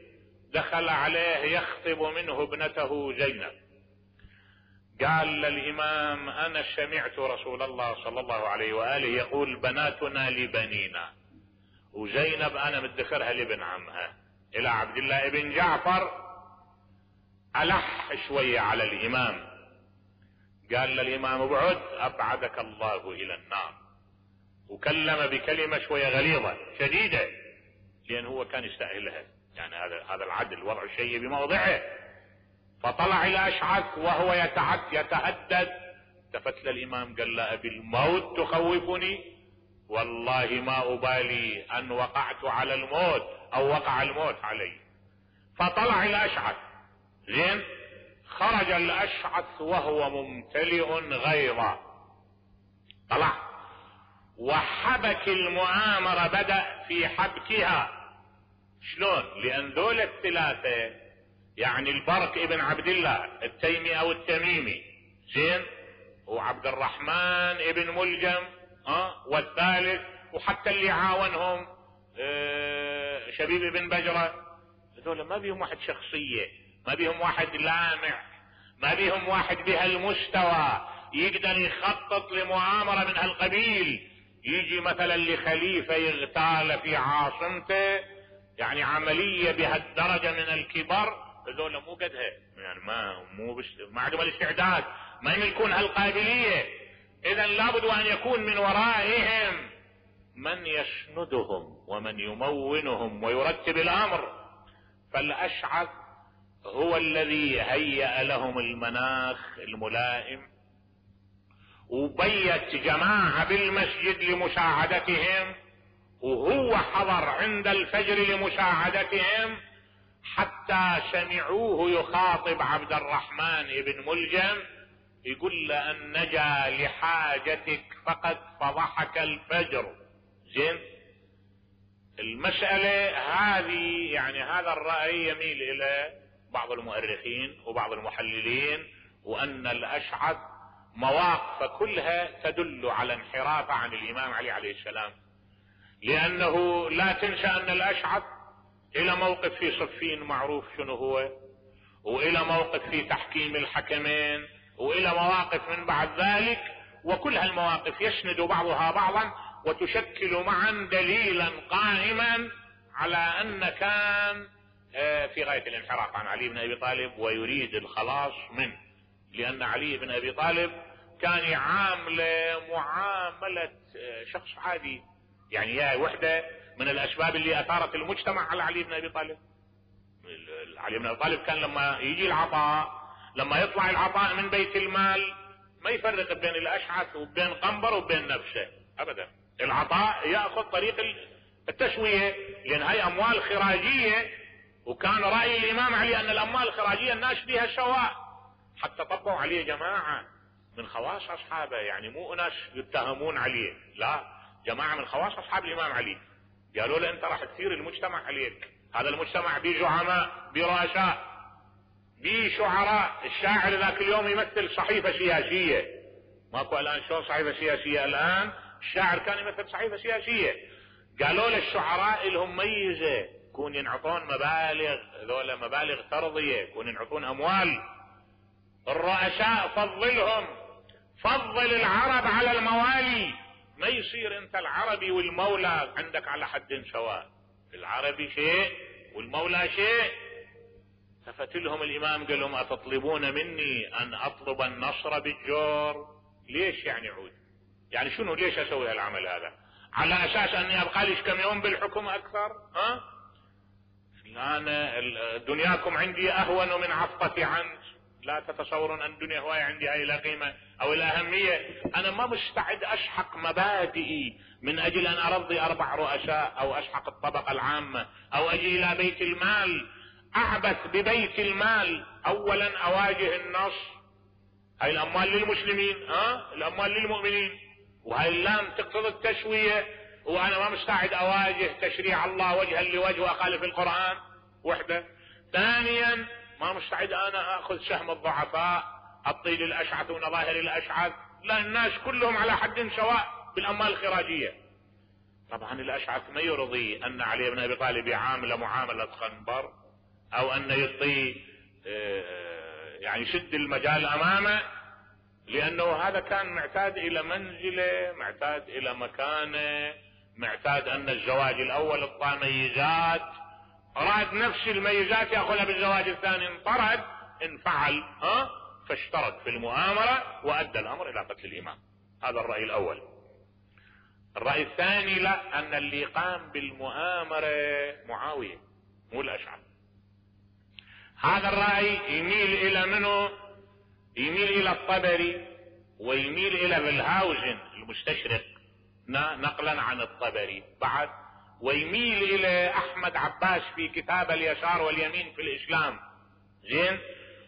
دخل عليه يخطب منه ابنته زينب، قال للإمام: أنا سمعت رسول الله صلى الله عليه وآله يقول: بناتنا لبنينا، وزينب أنا مدخرها لابن عمها. إلى عبد الله ابن جعفر ألح شوية على الإمام، قال للإمام: ابعد أبعدك الله إلى النار، وكلم بكلمة شوية غليظة شديدة، لأن هو كان يستأهلها، يعني هذا هذا العدل، وضع الشيء بموضعه. فطلع الأشعث وهو يتعد يتهدد، التفت للإمام قال: لا بالموت تخوفني؟ والله ما أبالي أن وقعت على الموت أو وقع الموت علي. فطلع الأشعث، زين، خرج الأشعث وهو ممتلئ غيظا، طلع وحبك المؤامرة، بدأ في حبكها. شلون؟ لأن ذول الثلاثة، يعني البرك ابن عبد الله التيمي أو التميمي، زين، وعبد الرحمن ابن ملجم، أه؟ والثالث، وحتى اللي عاونهم أه شبيب بن بجرة، هذول ما بيهم واحد شخصية، ما بيهم واحد لامع، ما بيهم واحد بهالمستوى يقدر يخطط لمؤامرة من هالقبيل، يجي مثلا لخليفة يغتال في عاصمته، يعني عملية بهالدرجة من الكبر، هذول مو قدها، يعني ما مو بش... ما عندهم الاستعداد، ما يملكون هالقابلية. اذا لابد ان يكون من ورائهم من يسندهم ومن يمونهم ويرتب الامر. فالاشعث هو الذي هيأ لهم المناخ الملائم، وبيت جماعة بالمسجد لمساعدتهم، وهو حضر عند الفجر لمساعدتهم، حتى سمعوه يخاطب عبد الرحمن بن ملجم، يقول له: أن نجا لحاجتك فقد فضحك الفجر. زين، المسألة هذه، يعني هذا الرأي يميل إلى بعض المؤرخين وبعض المحللين، وأن الأشعث مواقف كلها تدل على انحراف عن الإمام علي عليه السلام، لأنه لا تنسى أن الأشعث إلى موقف في صفين معروف شنو هو، وإلى موقف في تحكيم الحكمين، وإلى مواقف من بعد ذلك، وكل هالمواقف يسند بعضها بعضا وتشكل معا دليلا قائما على أن كان في غاية الانحراف عن علي بن أبي طالب ويريد الخلاص منه، لأن علي بن أبي طالب كان يعامله معاملة شخص عادي، يعني هي وحدة من الأسباب اللي أثارت المجتمع على علي بن أبي طالب. علي بن أبي طالب كان لما يجي العطاء، لما يطلع العطاء من بيت المال، ما يفرق بين الأشعث وبين قنبر وبين نفسه أبدا، العطاء يأخذ طريق التسوية، لأن هاي أموال خراجية، وكان رأي الإمام علي أن الأموال الخراجية الناس بها سواء، حتى طبقوا عليه جماعة من خواص أصحابه، يعني مو ناس يتهمون عليه، لا، جماعة من خواص أصحاب الإمام علي قالوا له: أنت راح تثير المجتمع عليك، هذا المجتمع بيه زعماء، بيه رؤساء، بيه شعراء. الشاعر ذاك اليوم يمثل صحيفة سياسية، ماكو الآن شلون صحيفة سياسية الآن، الشاعر كان يمثل صحيفة سياسية. قالوا للشعراء لهم ميزة، يكون ينعطون مبالغ، ذولا مبالغ ترضية، يكون ينعطون أموال. الرؤساء فضلهم، فضل العرب على الموالي، ما يصير انت العربي والمولى عندك على حد سواء، العربي شيء والمولى شيء. ففتلهم الامام قال لهم: اتطلبون مني ان اطلب النصر بالجور؟ ليش يعني عود؟ يعني شنو، ليش اسوي هالعمل هذا؟ على اساس اني ابقى لي كم يوم بالحكم اكثر؟ ها؟ انا دنياكم عندي اهون من عفطتي عنك، لا تتصورون ان الدنيا هواية عندي هاي لا قيمة او الاهمية. انا ما مستعد اشحق مبادئي من اجل ان ارضي اربع رؤساء او اشحق الطبقة العامة او اجي الى بيت المال اعبث ببيت المال. اولا اواجه النص، هاي الاموال للمسلمين، ها، الاموال للمؤمنين، وهاي اللام تقتضي التسوية، وانا ما مستعد اواجه تشريع الله وجها لوجه واخالف القرآن، وحدة. ثانيا ما مستعد انا اخذ سهم الضعفاء، اطي للاشعث ونظاهر الاشعث، لا، الناس كلهم على حد سواء بالاموال الخراجية. طبعا الاشعث ما يرضي ان علي بن ابي طالب يعامل معاملة خنبر، او ان يعطي يعني يشد المجال امامه، لانه هذا كان معتاد الى منزله، معتاد الى مكانه، معتاد ان الزواج الاول اعطى ميزات، اراد نفس الميزات ياخذها بالزواج الثاني، انطرد انفعل ها فاشترك في المؤامرة وادى الامر الى قتل الامام. هذا الرأي الاول. الرأي الثاني لا، ان اللي قام بالمؤامرة معاوية مو الاشعث. هذا الرأي يميل الى منه؟ يميل الى الطبري ويميل الى فيلهاوزن المستشرق نقلا عن الطبري بعد، ويميل الى احمد عباس في كتاب اليسار واليمين في الاسلام. زين.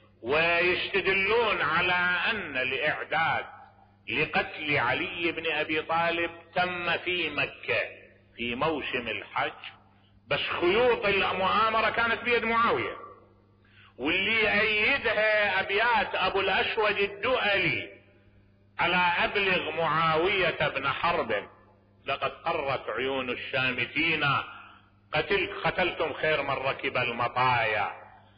ويستدلون على ان الاعداد لقتل علي بن ابي طالب تم في مكة في موسم الحج، بس خيوط المؤامرة كانت بيد معاوية، واللي ايدها ابيات ابو الاسود الدؤلي على ابلغ معاوية بن حرب لقد قرت عيون الشامتين قتل قتلتم خير من ركب المطايا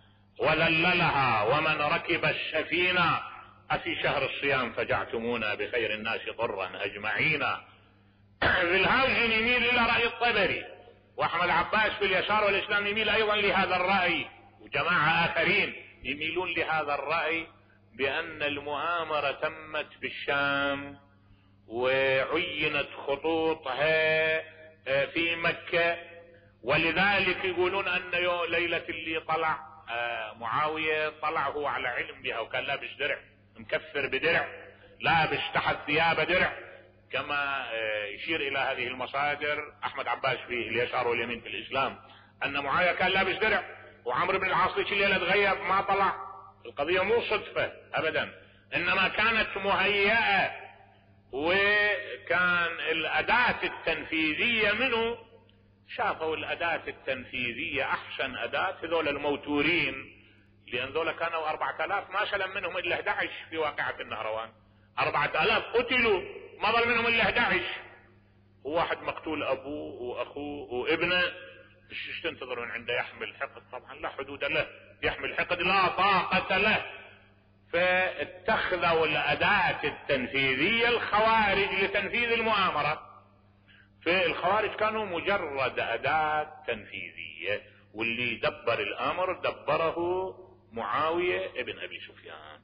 وذللها ومن ركب السفينة أفي شهر الصيام فجعتمونا بخير الناس طرا أجمعين. فيلهاوزن يميل إلى رأي الطبري، وأحمد عباس في اليسار والإسلام يميل أيضا لهذا الرأي، وجماعة آخرين يميلون لهذا الرأي بأن المؤامرة تمت بالشام وعينت خطوطها في مكة، ولذلك يقولون أن ليلة اللي طلع معاوية طلع هو على علم بها، وكان لابس درع مكفر بدرع، لابس تحت ثياب درع، كما يشير إلى هذه المصادر أحمد عباس في اليسار واليمين في الإسلام أن معاوية كان لابس درع، وعمرو بن العاص الليلة تغيب ما طلع. القضية مو صدفة أبدا، إنما كانت مهيئة، وكان الأداة التنفيذية منه شافوا الأداة التنفيذية أحسن أداة هذول الموتورين، لأن ذولا كانوا أربعة آلاف ما سلم منهم إلا أحد عشر في واقعة النهروان، أربعة آلاف قتلوا ما ظل منهم إلا أحد عشر، وواحد مقتول أبوه وأخوه وابنه. ايش تنتظرون عنده يحمل حقد؟ طبعا لا حدود له، يحمل حقد لا طاقة له. فاتخذوا الأداة التنفيذية الخوارج لتنفيذ المؤامرة، فالخوارج كانوا مجرد أداة تنفيذية، واللي دبر الأمر دبره معاوية ابن أبي سفيان،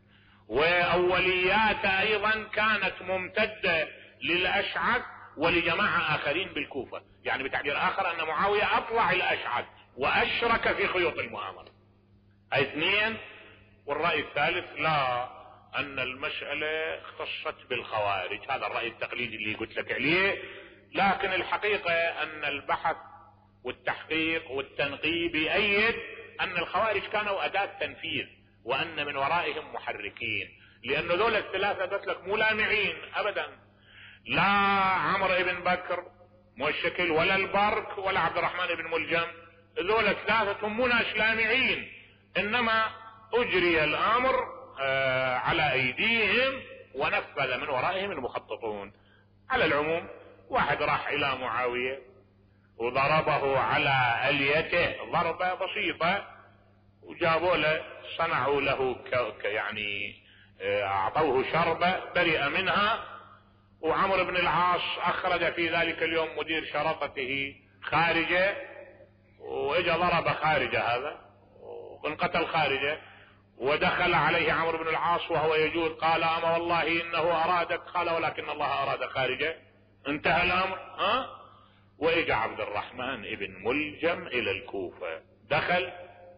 وأوليات أيضا كانت ممتدة للأشعث ولجماعة آخرين بالكوفة، يعني بتعبير آخر أن معاوية أطلع الأشعث وأشرك في خيوط المؤامرة. اثنين. والرأي الثالث لا، أن المسألة اختصت بالخوارج، هذا الرأي التقليدي اللي قلت لك عليه، لكن الحقيقة أن البحث والتحقيق والتنقيب يؤيد أن الخوارج كانوا أداة تنفيذ، وأن من ورائهم محركين، لأن دول الثلاثة قلت لك مو لامعين أبدا، لا عمرو بن بكر موشكل ولا البرك ولا عبد الرحمن بن ملجم، دول الثلاثة مو ناس لامعين، إنما أجري الأمر آه على أيديهم ونفذ من ورائهم المخططون. على العموم واحد راح إلى معاوية وضربه على أليته ضربة بسيطة، وجابوا له صنعوا له ك يعني آه أعطوه شربة برئ منها، وعمرو بن العاص أخرج في ذلك اليوم مدير شرطته خارجه، وإجا ضرب خارجه هذا وانقتل خارجه، ودخل عليه عمرو بن العاص وهو يجود، قال أما والله إنه أرادك، قال ولكن الله أراد خارجه، انتهى الأمر. ها. وإجا عبد الرحمن بن ملجم إلى الكوفة، دخل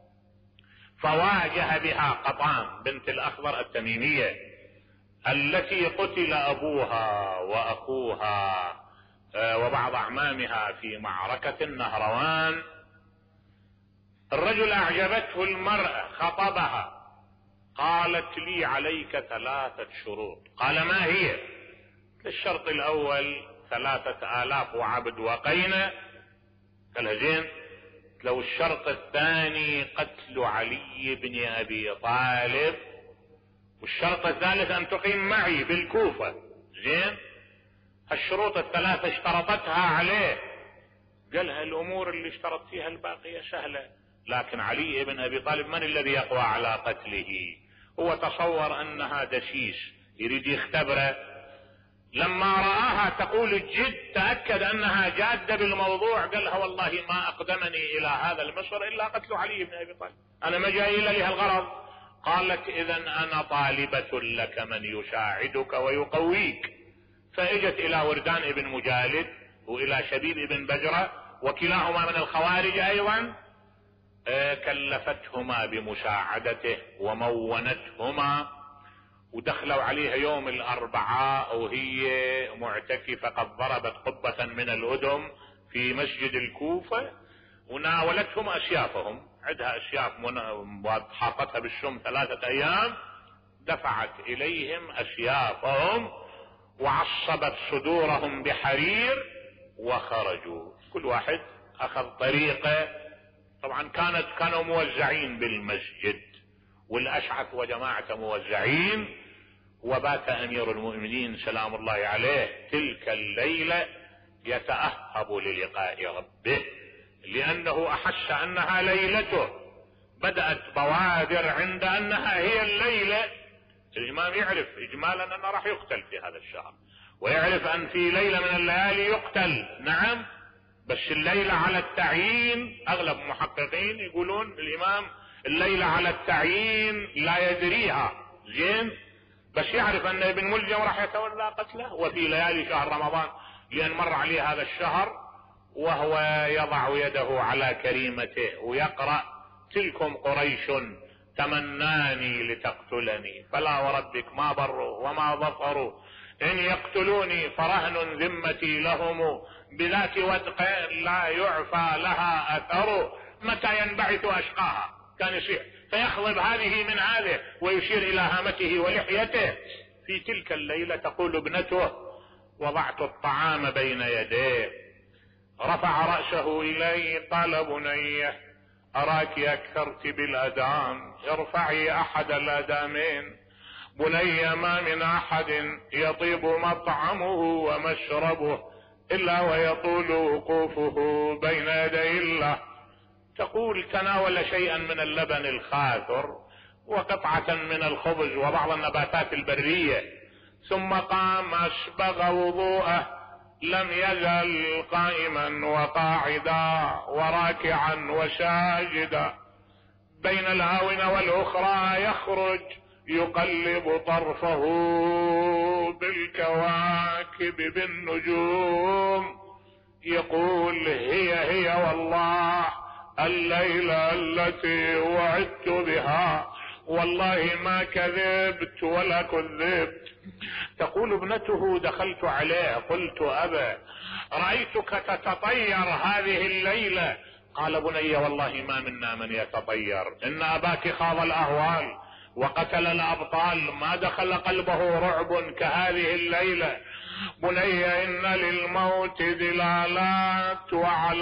فواجه بها قطان بنت الأخضر التميمية التي قتل أبوها وأخوها وبعض أعمامها في معركة النهروان. الرجل أعجبته المرأة، خطبها، قالت لي عليك ثلاثة شروط. قال ما هي؟ الشرط الأول ثلاثة آلاف وعبد وقينة. قال زين. لو الشرط الثاني قتل علي بن أبي طالب، والشرط الثالث أن تقيم معي بالكوفة. زين. الشروط الثلاثة اشترطتها عليه. قالها الأمور اللي اشترط فيها الباقية سهلة، لكن علي بن أبي طالب من الذي يقوى على قتله؟ هو تصور أنها دسيس يريد يختبره، لما رآها تقول الجد تأكد أنها جادة بالموضوع، قالها والله ما أقدمني إلى هذا المصر إلا قتل علي بن أبي طالب، أنا ما جاي إلا لها الغرض. قالت إذن أنا طالبة لك من يساعدك ويقويك. فإجت إلى وردان بن مجالد وإلى شبيب بن بجرة وكلاهما من الخوارج أيضا، كلفتهما بمساعدته ومونتهما، ودخلوا عليها يوم الأربعاء وهي معتكفة قد ضربت قبة من الهدم في مسجد الكوفة، وناولتهم أسيافهم، عندها أسياف حاطتها بالشم ثلاثة أيام، دفعت إليهم أسيافهم وعصبت صدورهم بحرير وخرجوا، كل واحد أخذ طريقه. طبعا كانت كانوا موزعين بالمسجد، والأشعث وجماعة موزعين. وبات أمير المؤمنين سلام الله عليه تلك الليلة يتأهب للقاء ربه، لأنه أحس أنها ليلته، بدأت بوادر عند أنها هي الليلة. الإمام يعرف إجمالا أنه راح يقتل في هذا الشهر، ويعرف أن في ليلة من الليالي يقتل، نعم، بس الليلة على التعيين أغلب المحققين يقولون الإمام الليلة على التعيين لا يدريها زين، بس يعرف أن ابن ملجم راح يتولى قتله، وفي ليالي شهر رمضان، لأن مر عليه هذا الشهر وهو يضع يده على كريمته ويقرأ تلكم قريش تمناني لتقتلني فلا وربك ما بروا وما ظفروا إن يقتلوني فرهن ذمتي لهم بذات ودق لا يعفى لها أثر متى ينبعث أشقاها. كان يصيح فيخضب هذه من هذه ويشير إلى هامته ولحيته. في تلك الليلة تقول ابنته وضعت الطعام بين يديه، رفع رأسه إلي قال بنيه أراك أكثرت بالأدام، ارفعي أحد الأدامين. بني ما من أحد يطيب مطعمه ومشربه إلا ويطول وقوفه بين يدي الله. تقول تناول شيئا من اللبن الخاثر وقطعة من الخبز وبعض النباتات البرية، ثم قام أسبغ وضوءه، لم يزل قائما وقاعدا وراكعا وساجدا، بين الآونة والأخرى يخرج يقلب طرفه بالكواكب بالنجوم، يقول هي هي والله الليلة التي وعدت بها، والله ما كذبت ولا كذبت. تقول ابنته دخلت عليه قلت أبا رأيتك تتطير هذه الليلة. قال بني والله ما منا من يتطير، إن أباك خاض الأهوال وقتل الأبطال، ما دخل قلبه رعب كهذه الليلة. بني إن للموت دلالات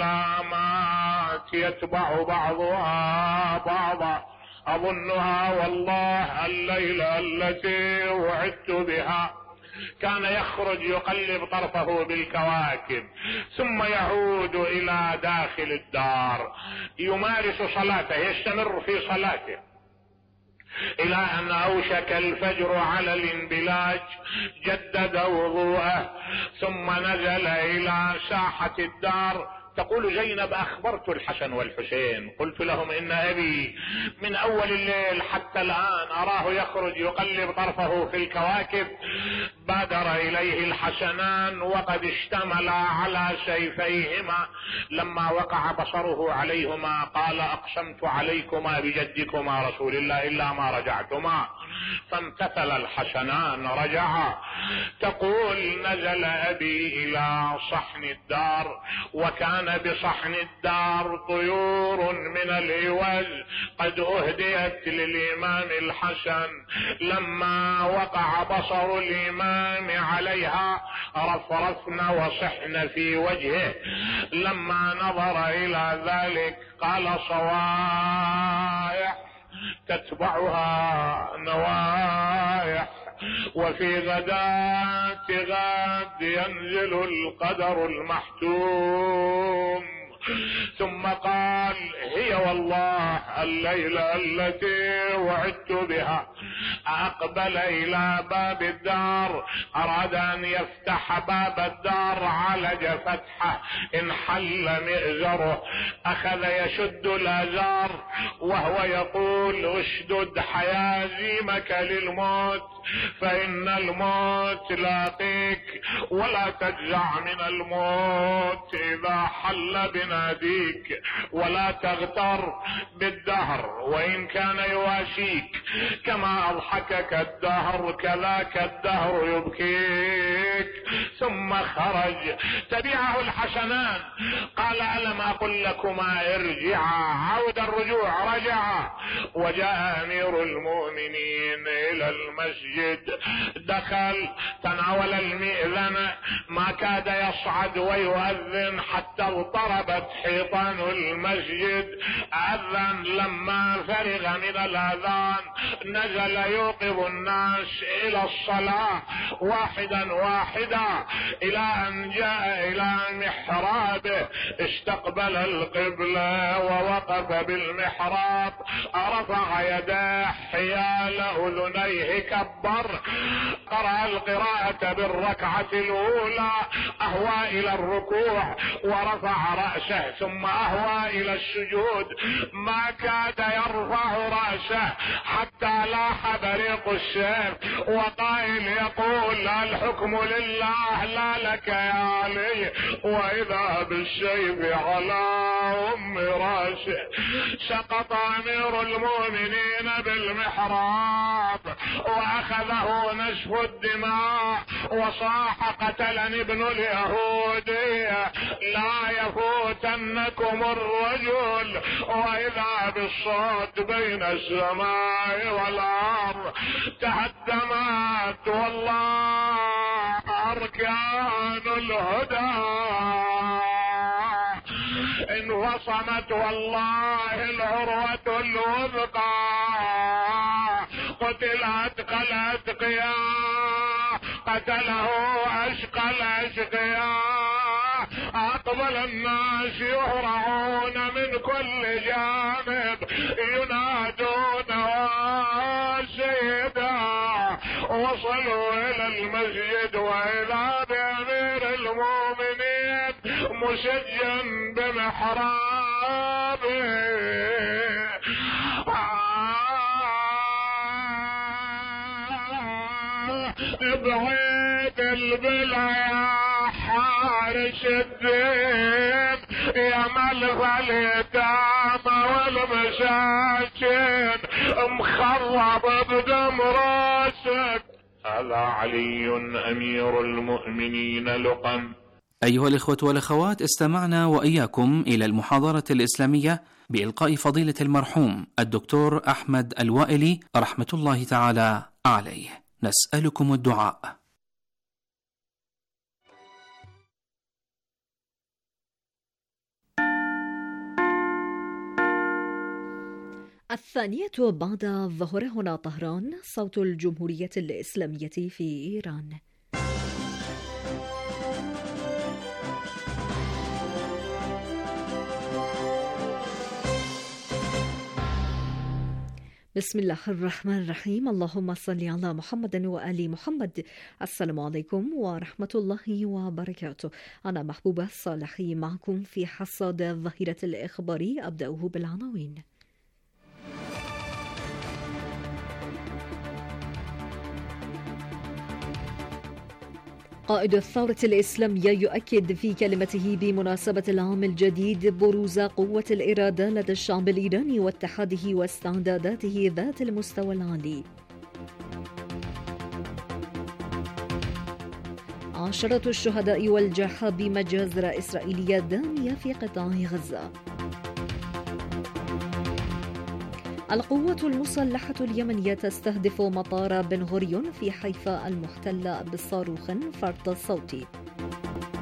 وعلامات يتبع بعضها بعضا، أظنها والله الليلة التي وعدت بها. كان يخرج يقلب طرفه بالكواكب ثم يعود إلى داخل الدار يمارس صلاته، يستمر في صلاته إلى أن أوشك الفجر على الانبلاج، جدد وضوءه ثم نزل إلى ساحة الدار. تقول زينب أخبرت الحسن والحسين قلت لهم إن أبي من أول الليل حتى الآن أراه يخرج يقلب طرفه في الكواكب. بادر إليه الحسنان وقد اشتملا على سيفيهما، لما وقع بصره عليهما قال أقسمت عليكما بجدكما رسول الله إلا ما رجعتما، فامتثل الحسنان رجعا. تقول نزل أبي إلى صحن الدار، وكان بصحن الدار طيور من العوز قد أهديت للإمام الحسن، لما وقع بصر الإمام عليها رفرفن وصحن في وجهه. لما نظر إلى ذلك قال صوايح تتبعها نوايح، وفي غداة غد ينزل القدر المحتوم. ثم قال: هي والله الليلة التي وعدت بها. أقبل إلى باب الدار، أراد أن يفتح باب الدار، عالج فتحه، انحل مئزره، أخذ يشد الأزار وهو يقول: اشدد حيازيمك للموت فإن الموت لاقيك، ولا تجزع من الموت إذا حل بناديك، ولا تغتر بالدهر وإن كان يواشيك، كما أضحكك الدهر كذاك الدهر يبكيك. ثم خرج، تبعه الحسنان، قال: ألم أقل لكما ارجعا؟ عود الرجوع، رجع. وجاء أمير المؤمنين إلى المسجد، دخل، تناول المئذن، ما كاد يصعد ويؤذن حتى اضطربت حيطان المسجد. أذن، لما فرغ من الأذان نزل يوقظ الناس إلى الصلاة واحدا واحدا، إلى أن جاء إلى محرابه، استقبل القبلة ووقف بالمحراب، رفع يداه حيال أذنيه، كبر، قرأ القراءة بالركعة الأولى، أهوى إلى الركوع ورفع رأسه، ثم أهوى إلى السجود، ما كاد يرفع رأسه حتى لاح بريق السيف، وقائل يقول: الحكم لله لا لك يا علي، وإذا بالسيف على أم رأسه. سقط أمير المؤمنين بالمحراب وأخذه نشف الدماء وصاح: قتلني ابن اليهودي، لا يفوتنكم الرجل. وإذا بالصوت بين السماء والأرض تهدمت والله أركان الهدى، انفصمت والله العروة الوثقى، قتلت الأتقياء، قتله أشقى الأشقياء. أقبل الناس يهرعون من كل جانب ينادون: سيدا! وصلوا إلى المسجد وإذا بأمير المؤمنين مسجا بمحرابه. ابعد البلا يا حارس الدين، يا ملف اليتامى والمساكين، مخرب بدم راسك. هذا علي أمير المؤمنين لقم. أيها الإخوة والأخوات، استمعنا وإياكم إلى المحاضرة الإسلامية بإلقاء فضيلة المرحوم الدكتور أحمد الوائلي رحمة الله تعالى عليه. نسألكم الدعاء. الثانية بعد الظهر، هنا طهران، صوت الجمهورية الإسلامية في إيران. بسم الله الرحمن الرحيم. اللهم صل على محمد وآل محمد. السلام عليكم ورحمة الله وبركاته. أنا محبوبة الصالحي معكم في حصاد الظهيرة الإخباري. أبدأه بالعناوين. قائد الثورة الإسلامية يؤكد في كلمته بمناسبة العام الجديد بروز قوة الإرادة لدى الشعب الإيراني واتحاده واستعداداته ذات المستوى العالي. عشرة الشهداء والجرحى بمجازر إسرائيلية دامية في قطاع غزة. القوة المسلحة اليمنية تستهدف مطار بن غوريون في حيفا المحتل بصاروخ فرط صوتي.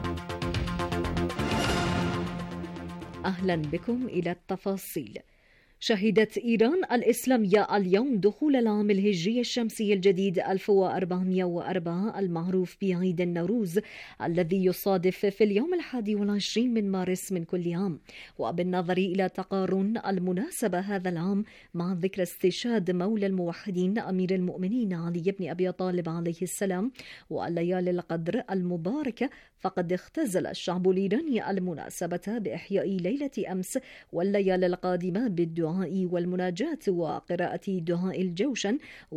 أهلا بكم إلى التفاصيل. شهدت إيران الإسلامية اليوم دخول العام الهجري الشمسي الجديد ألف وأربعمائة وأربعة المعروف بعيد النوروز، الذي يصادف في اليوم الحادي والعشرين من مارس من كل عام. وبالنظر إلى تقارن المناسبة هذا العام مع ذكرى استشهاد مولى الموحدين أمير المؤمنين علي بن أبي طالب عليه السلام والليالي القدر المباركة، فقد اختزل الشعب الإيراني المناسبة بإحياء ليلة أمس والليالي القادمة بالدعاء والمناجاة وقراءة دعاء الجوشن